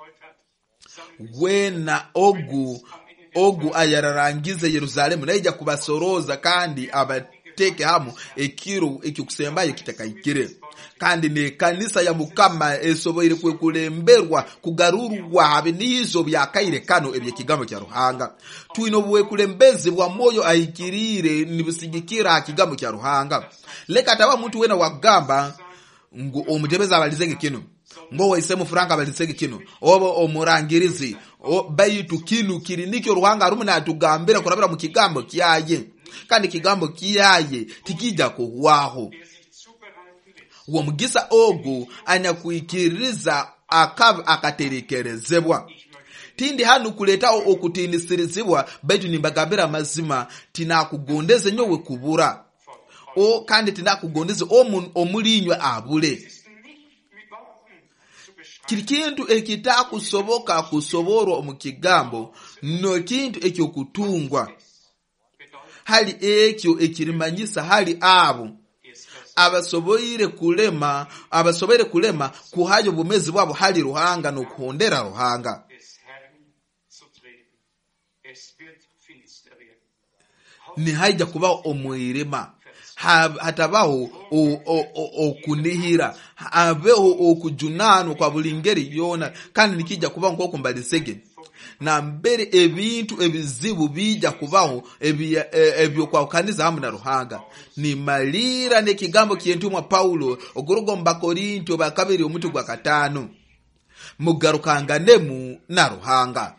wena ogu ogu ayararangize Yerusalemu naija kubasoroza kandi abateke hamo ekiro ekikusembaye kitakayikire kandi ne kanisa ya Mukama esoboire kwekulemberwa kugarurwa habe nizo byakaire kano ebye kigambo kya Ruhanga. Tuino bwe kulembeze bwa moyo ayikirire nibusigikira kigambo kya Ruhanga. Leka tawa muntu wena wagamba ngo omutebeza abalizege kino ngo waisemu Franka abalizege kino obo omurangirizi o bayitu kinu kirinikyo Ruhanga rumuna atugambira kurabira mu kigambo kyaye kandi kigambo kiyaye tikija kuhwaho. Uwo mugisa ogu anyakuikiriza akav akaterekerezebwa tindi hanu kuleta okutindisirizibwa baitu nimbagambira mazima tinakugondeze nyowe kubura o kandi tinakugondeze omulinywa abule. Kiri kintu ekitakusoboka kusoborwa omukigambo no kintu ekyo kutungwa hali ekyo ekirimanyisa hali abo abasoboire kulema abasoboire kulema kuhayo bumezi bwabo hali Ruhanga no kuhondera Ruhanga. Ni haija kuba omwirema hatabaho okunihira abeho okujunano kwa bulingeri yona kandi nikija kuba nkoko mbalisege na mbere ebintu ebizibu bija kubaho ebyo kwa kanisa hamwe na Ruhanga. Ni malira ne kigambo kiyentumwa Paulo okurugo mbakorinto bakabiri omutu gwa katano mugarukanganemu na Ruhanga.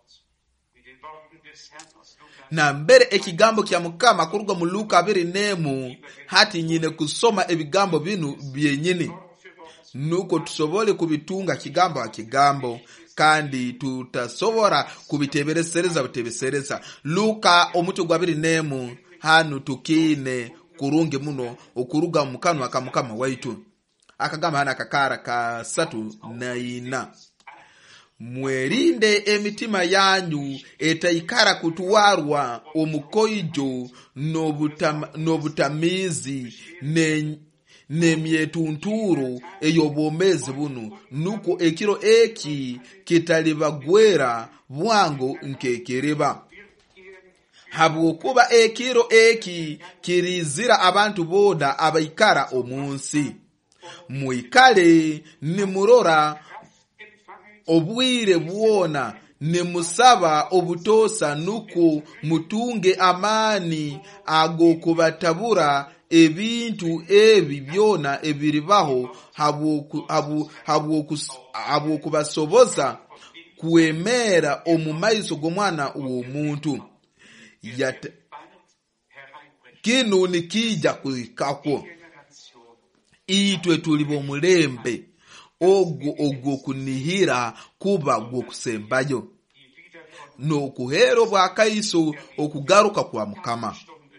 Na mbere ekigambo kya Mukama kurugo mu Luka abiri nemu hati nyine kusoma ebigambo binu byenyini nuko tusobole kubitunga kigambo akigambo kandi tutasobora kubiteberesereza butebesereza. Luka omutwe gwa abiri n'emu hanu tukine kurunge muno okuruga mu kanwa ka Mukama waitu. Akagamba hana kakara ka satu na ina. Mwerinde emitima yanyu etayikara kutuwarwa omukoijo nobutam, nobutamizi ne nemyetunturo eyobomezi bunu nuko ekiro eki kitalibagwera bwango nkekereba. Habwokuba ekiro eki kirizira abantu boda abayikara omunsi. Muikale nimurora obwire bwona nemusaba obutosa nuko mutunge amani agokubatabura ebintu ebi byona ebiribaho habwokubasoboza kuemera omumaiso g'omwana w'omuntu. Yat kino nikija kuikako itwe tuli bomulembe ogwo ogwo kunihira kuba gwo kusembayo no kuhero bwa kaiso okugaruka kwa Mukama.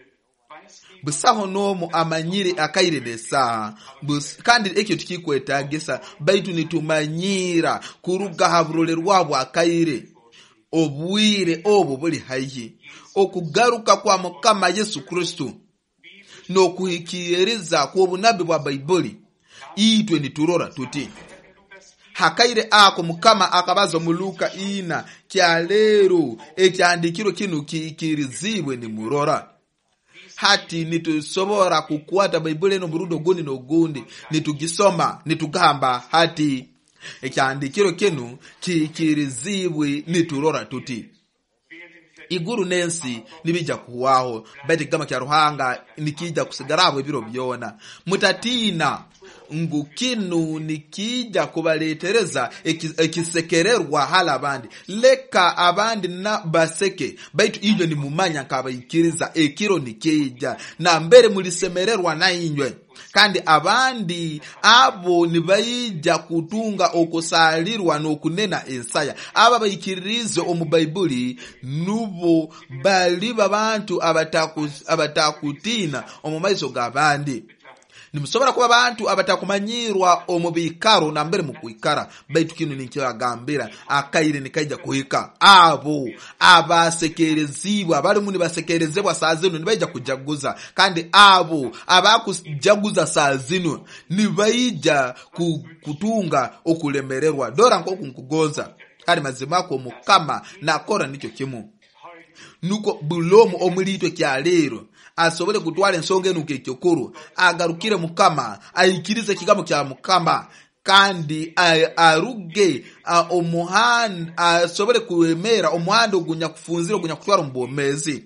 Busaho nomu amanyire akaire nesa bus kandi ekyo tukikwetagisa baitu nitumanyira kuruga haburolerwa bwa akaire obwire obo buli haihi okugaruka kwa Mukama Yesu Kristo no kuhikiriza kwa obunabi bwa Baibuli. Itwe niturora tuti hakaire ako Mukama akabaza mu Luka ina kya lero ekyandikiro kinu kikirizibwe ni murora. Hati nitusobora kukwata Baibuli no burudo gundi no gundi nitugisoma nitugamba hati ekyandikiro kinu kikirizibwe niturora tuti iguru nensi nibija kuwaho bete kama kya ruhanga nikija kusigarabo ebiro byona mutatina ngukinu nikija kubaletereza ekisekererwa hala abandi leka abandi na baseke baitu iyo ni mumanya kabayikiriza ekiro nikija na mbere mulisemererwa na inywe kandi abandi abo nibayija kutunga okusalirwa n'okunena ensaya aba bayikirize omu Baibuli nubo bali babantu abataku abatakutina omu maiso g'abandi. Nimusobora kuba abantu abatakumanyirwa omubikaro na mbere mukuikara baitu kinu nikyagambira akaire nikaija kuhika abo abasekerezibwa bali muni basekerezebwa saa zino nibaija kujaguza kandi abo abakujaguza saa zino nibaija kutunga okulemererwa dora nko kunkugoza kandi mazimako Mukama nakora nicyo kimu nuko bulomu omulitwe kyalero asobole kutwala ensonga enu kekyokuru agarukire Mukama ayikirize kigamo kya Mukama kandi aruge omuhanda asobole kuemera omuhanda ogunya kufunzira ogunya kutwara mbomezi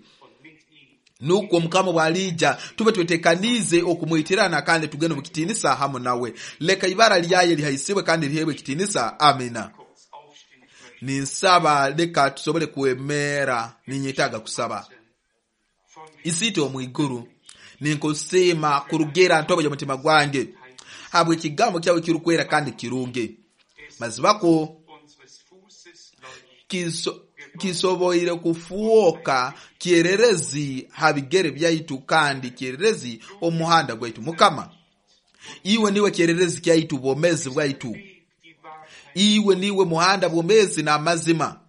nuko Mukama bwalija tube twetekanize okumuitirana kandi tugende mu kitinisa hamu nawe leka ibara lyaye lihaisibwe kandi lihewe kitinisa. Amina. Ninsaba leka tusobole kuemera ninyitaga kusaba isito omwiguru ninkosema kurugera ntobo yo mutima gwange habwe kigambo kyawe kirukwera kandi kirunge mazibako kiso kisoboire kufuoka kiererezi habigere byaitu kandi kiererezi omuhanda gwaitu Mukama iwe niwe kiererezi kyaitu bomezi bwaitu iwe niwe muhanda bomezi na mazima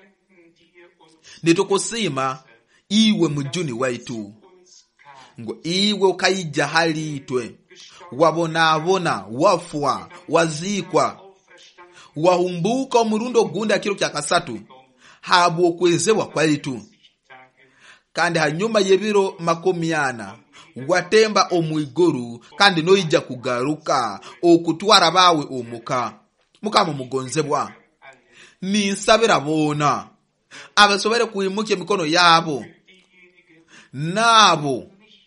nitokosima iwe mujuni waitu ngo iwe ukaija halitwe wabona abona wafwa wazikwa wahumbuka omurundo gunda kiro kya kasatu habo kwezewa kwaitu kandi hanyuma yebiro makomiana watemba omwiguru kandi noija kugaruka okutwara bawe omuka Mukama mugonzebwa ninsabira bona abasobere kuimuke mikono yabo nabo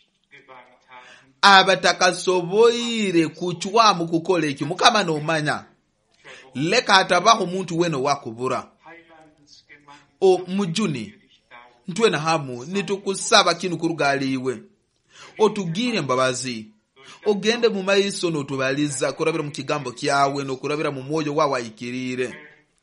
abatakasoboire kuchwamu kukola iki Mukama no manya leka atabaho muntu weno wakubura o mujuni ntwe na hamu nitukusaba kinu kurugaliwe otugire mbabazi ogende mu maiso no tubaliza kurabira mu kigambo kyawe no kurabira mu moyo wa wayikirire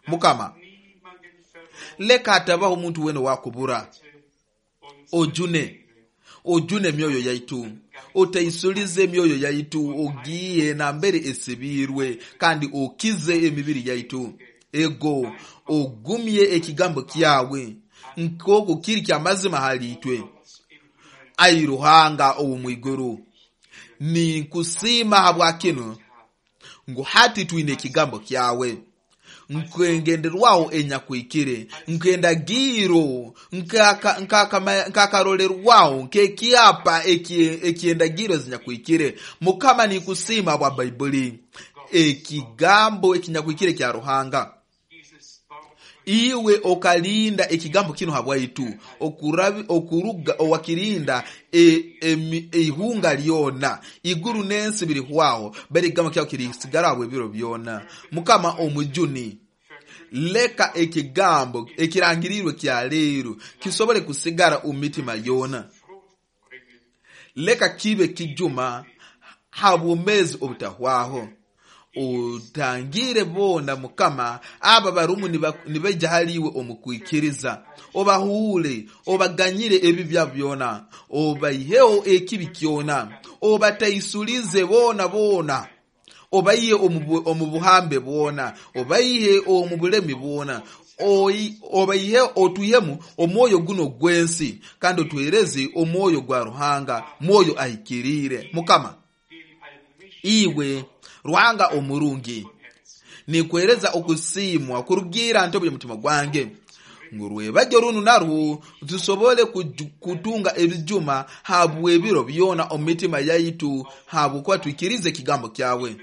Mukama leka hatabaho omuntu wene wakubura ojune ojune myoyo yaitu otayisulize myoyo yaitu ogiye na mbere esibirwe kandi okize emibiri yaitu ego ogumye ekigambo kyawe nkoko kiri kyamazima halitwe airuhanga omwiguru ni kusima habwa kino ngo hati tuine ekigambo kyawe nkwengenderwaho enyakwikire nkendagiro nkaka nkaka nkakarolerwaho nkekiapa ekiendagiro zinyakwikire Mukama ni kusima bwa Bible ekigambo ekinyakwikire kya ruhanga iwe okalinda ekigambo kino habwaitu okurabi okuruga owakirinda e, e, ihunga lyona iguru nensi biri hwaho bari gamo kya kirisigara abwe biro byona Mukama omujuni leka ekigambo ekirangirirwe kya lero kisobole kusigara umitima yona leka kibe kijuma habumezi obutahwaho utangire bona Mukama aba barumu nibajahaliwe omukwikiriza obahule obaganyire ebi byabyona obayiheo ekibi kyona obatayisulize bona bona obayihe omubuhambe bona obayihe omubulemi bona oyi obayihe otuyemu omwoyo guno gwensi kandi otuhereze omwoyo gwa ruhanga mwoyo ahikirire Mukama iwe Ruhanga omurungi ni kwereza okusimwa kurugira ntobye mutima gwange ngurwe bajyo runu naru tusobole kutunga ebijuma habwe biro byona omitima yaitu habu kwa twikirize kigambo kyawe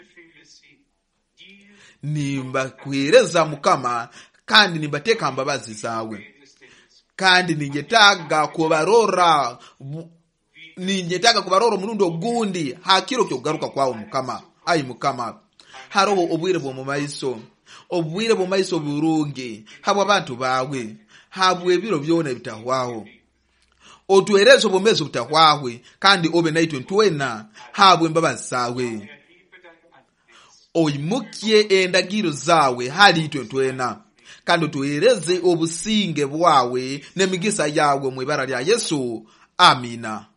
nimba kwereza Mukama kandi nimbateka mbabazi zawe kandi ninjetaga kubarora ninjetaga kubarora murundo gundi hakiro kyogaruka kwawo Mukama ayi Mukama haroho obwire bwo mumaiso obwire bwo maiso burungi habwa abantu bawe habwe biro byone bitahwaho otuerezo bomezo bitahwawe kandi obe naitwe ntwena habwe mbabazi zawe oyimukie endagiro zawe hali itwe ntwena kandi otuereze obusinge bwawe nemigisa yawe mwibara lya Yesu amina.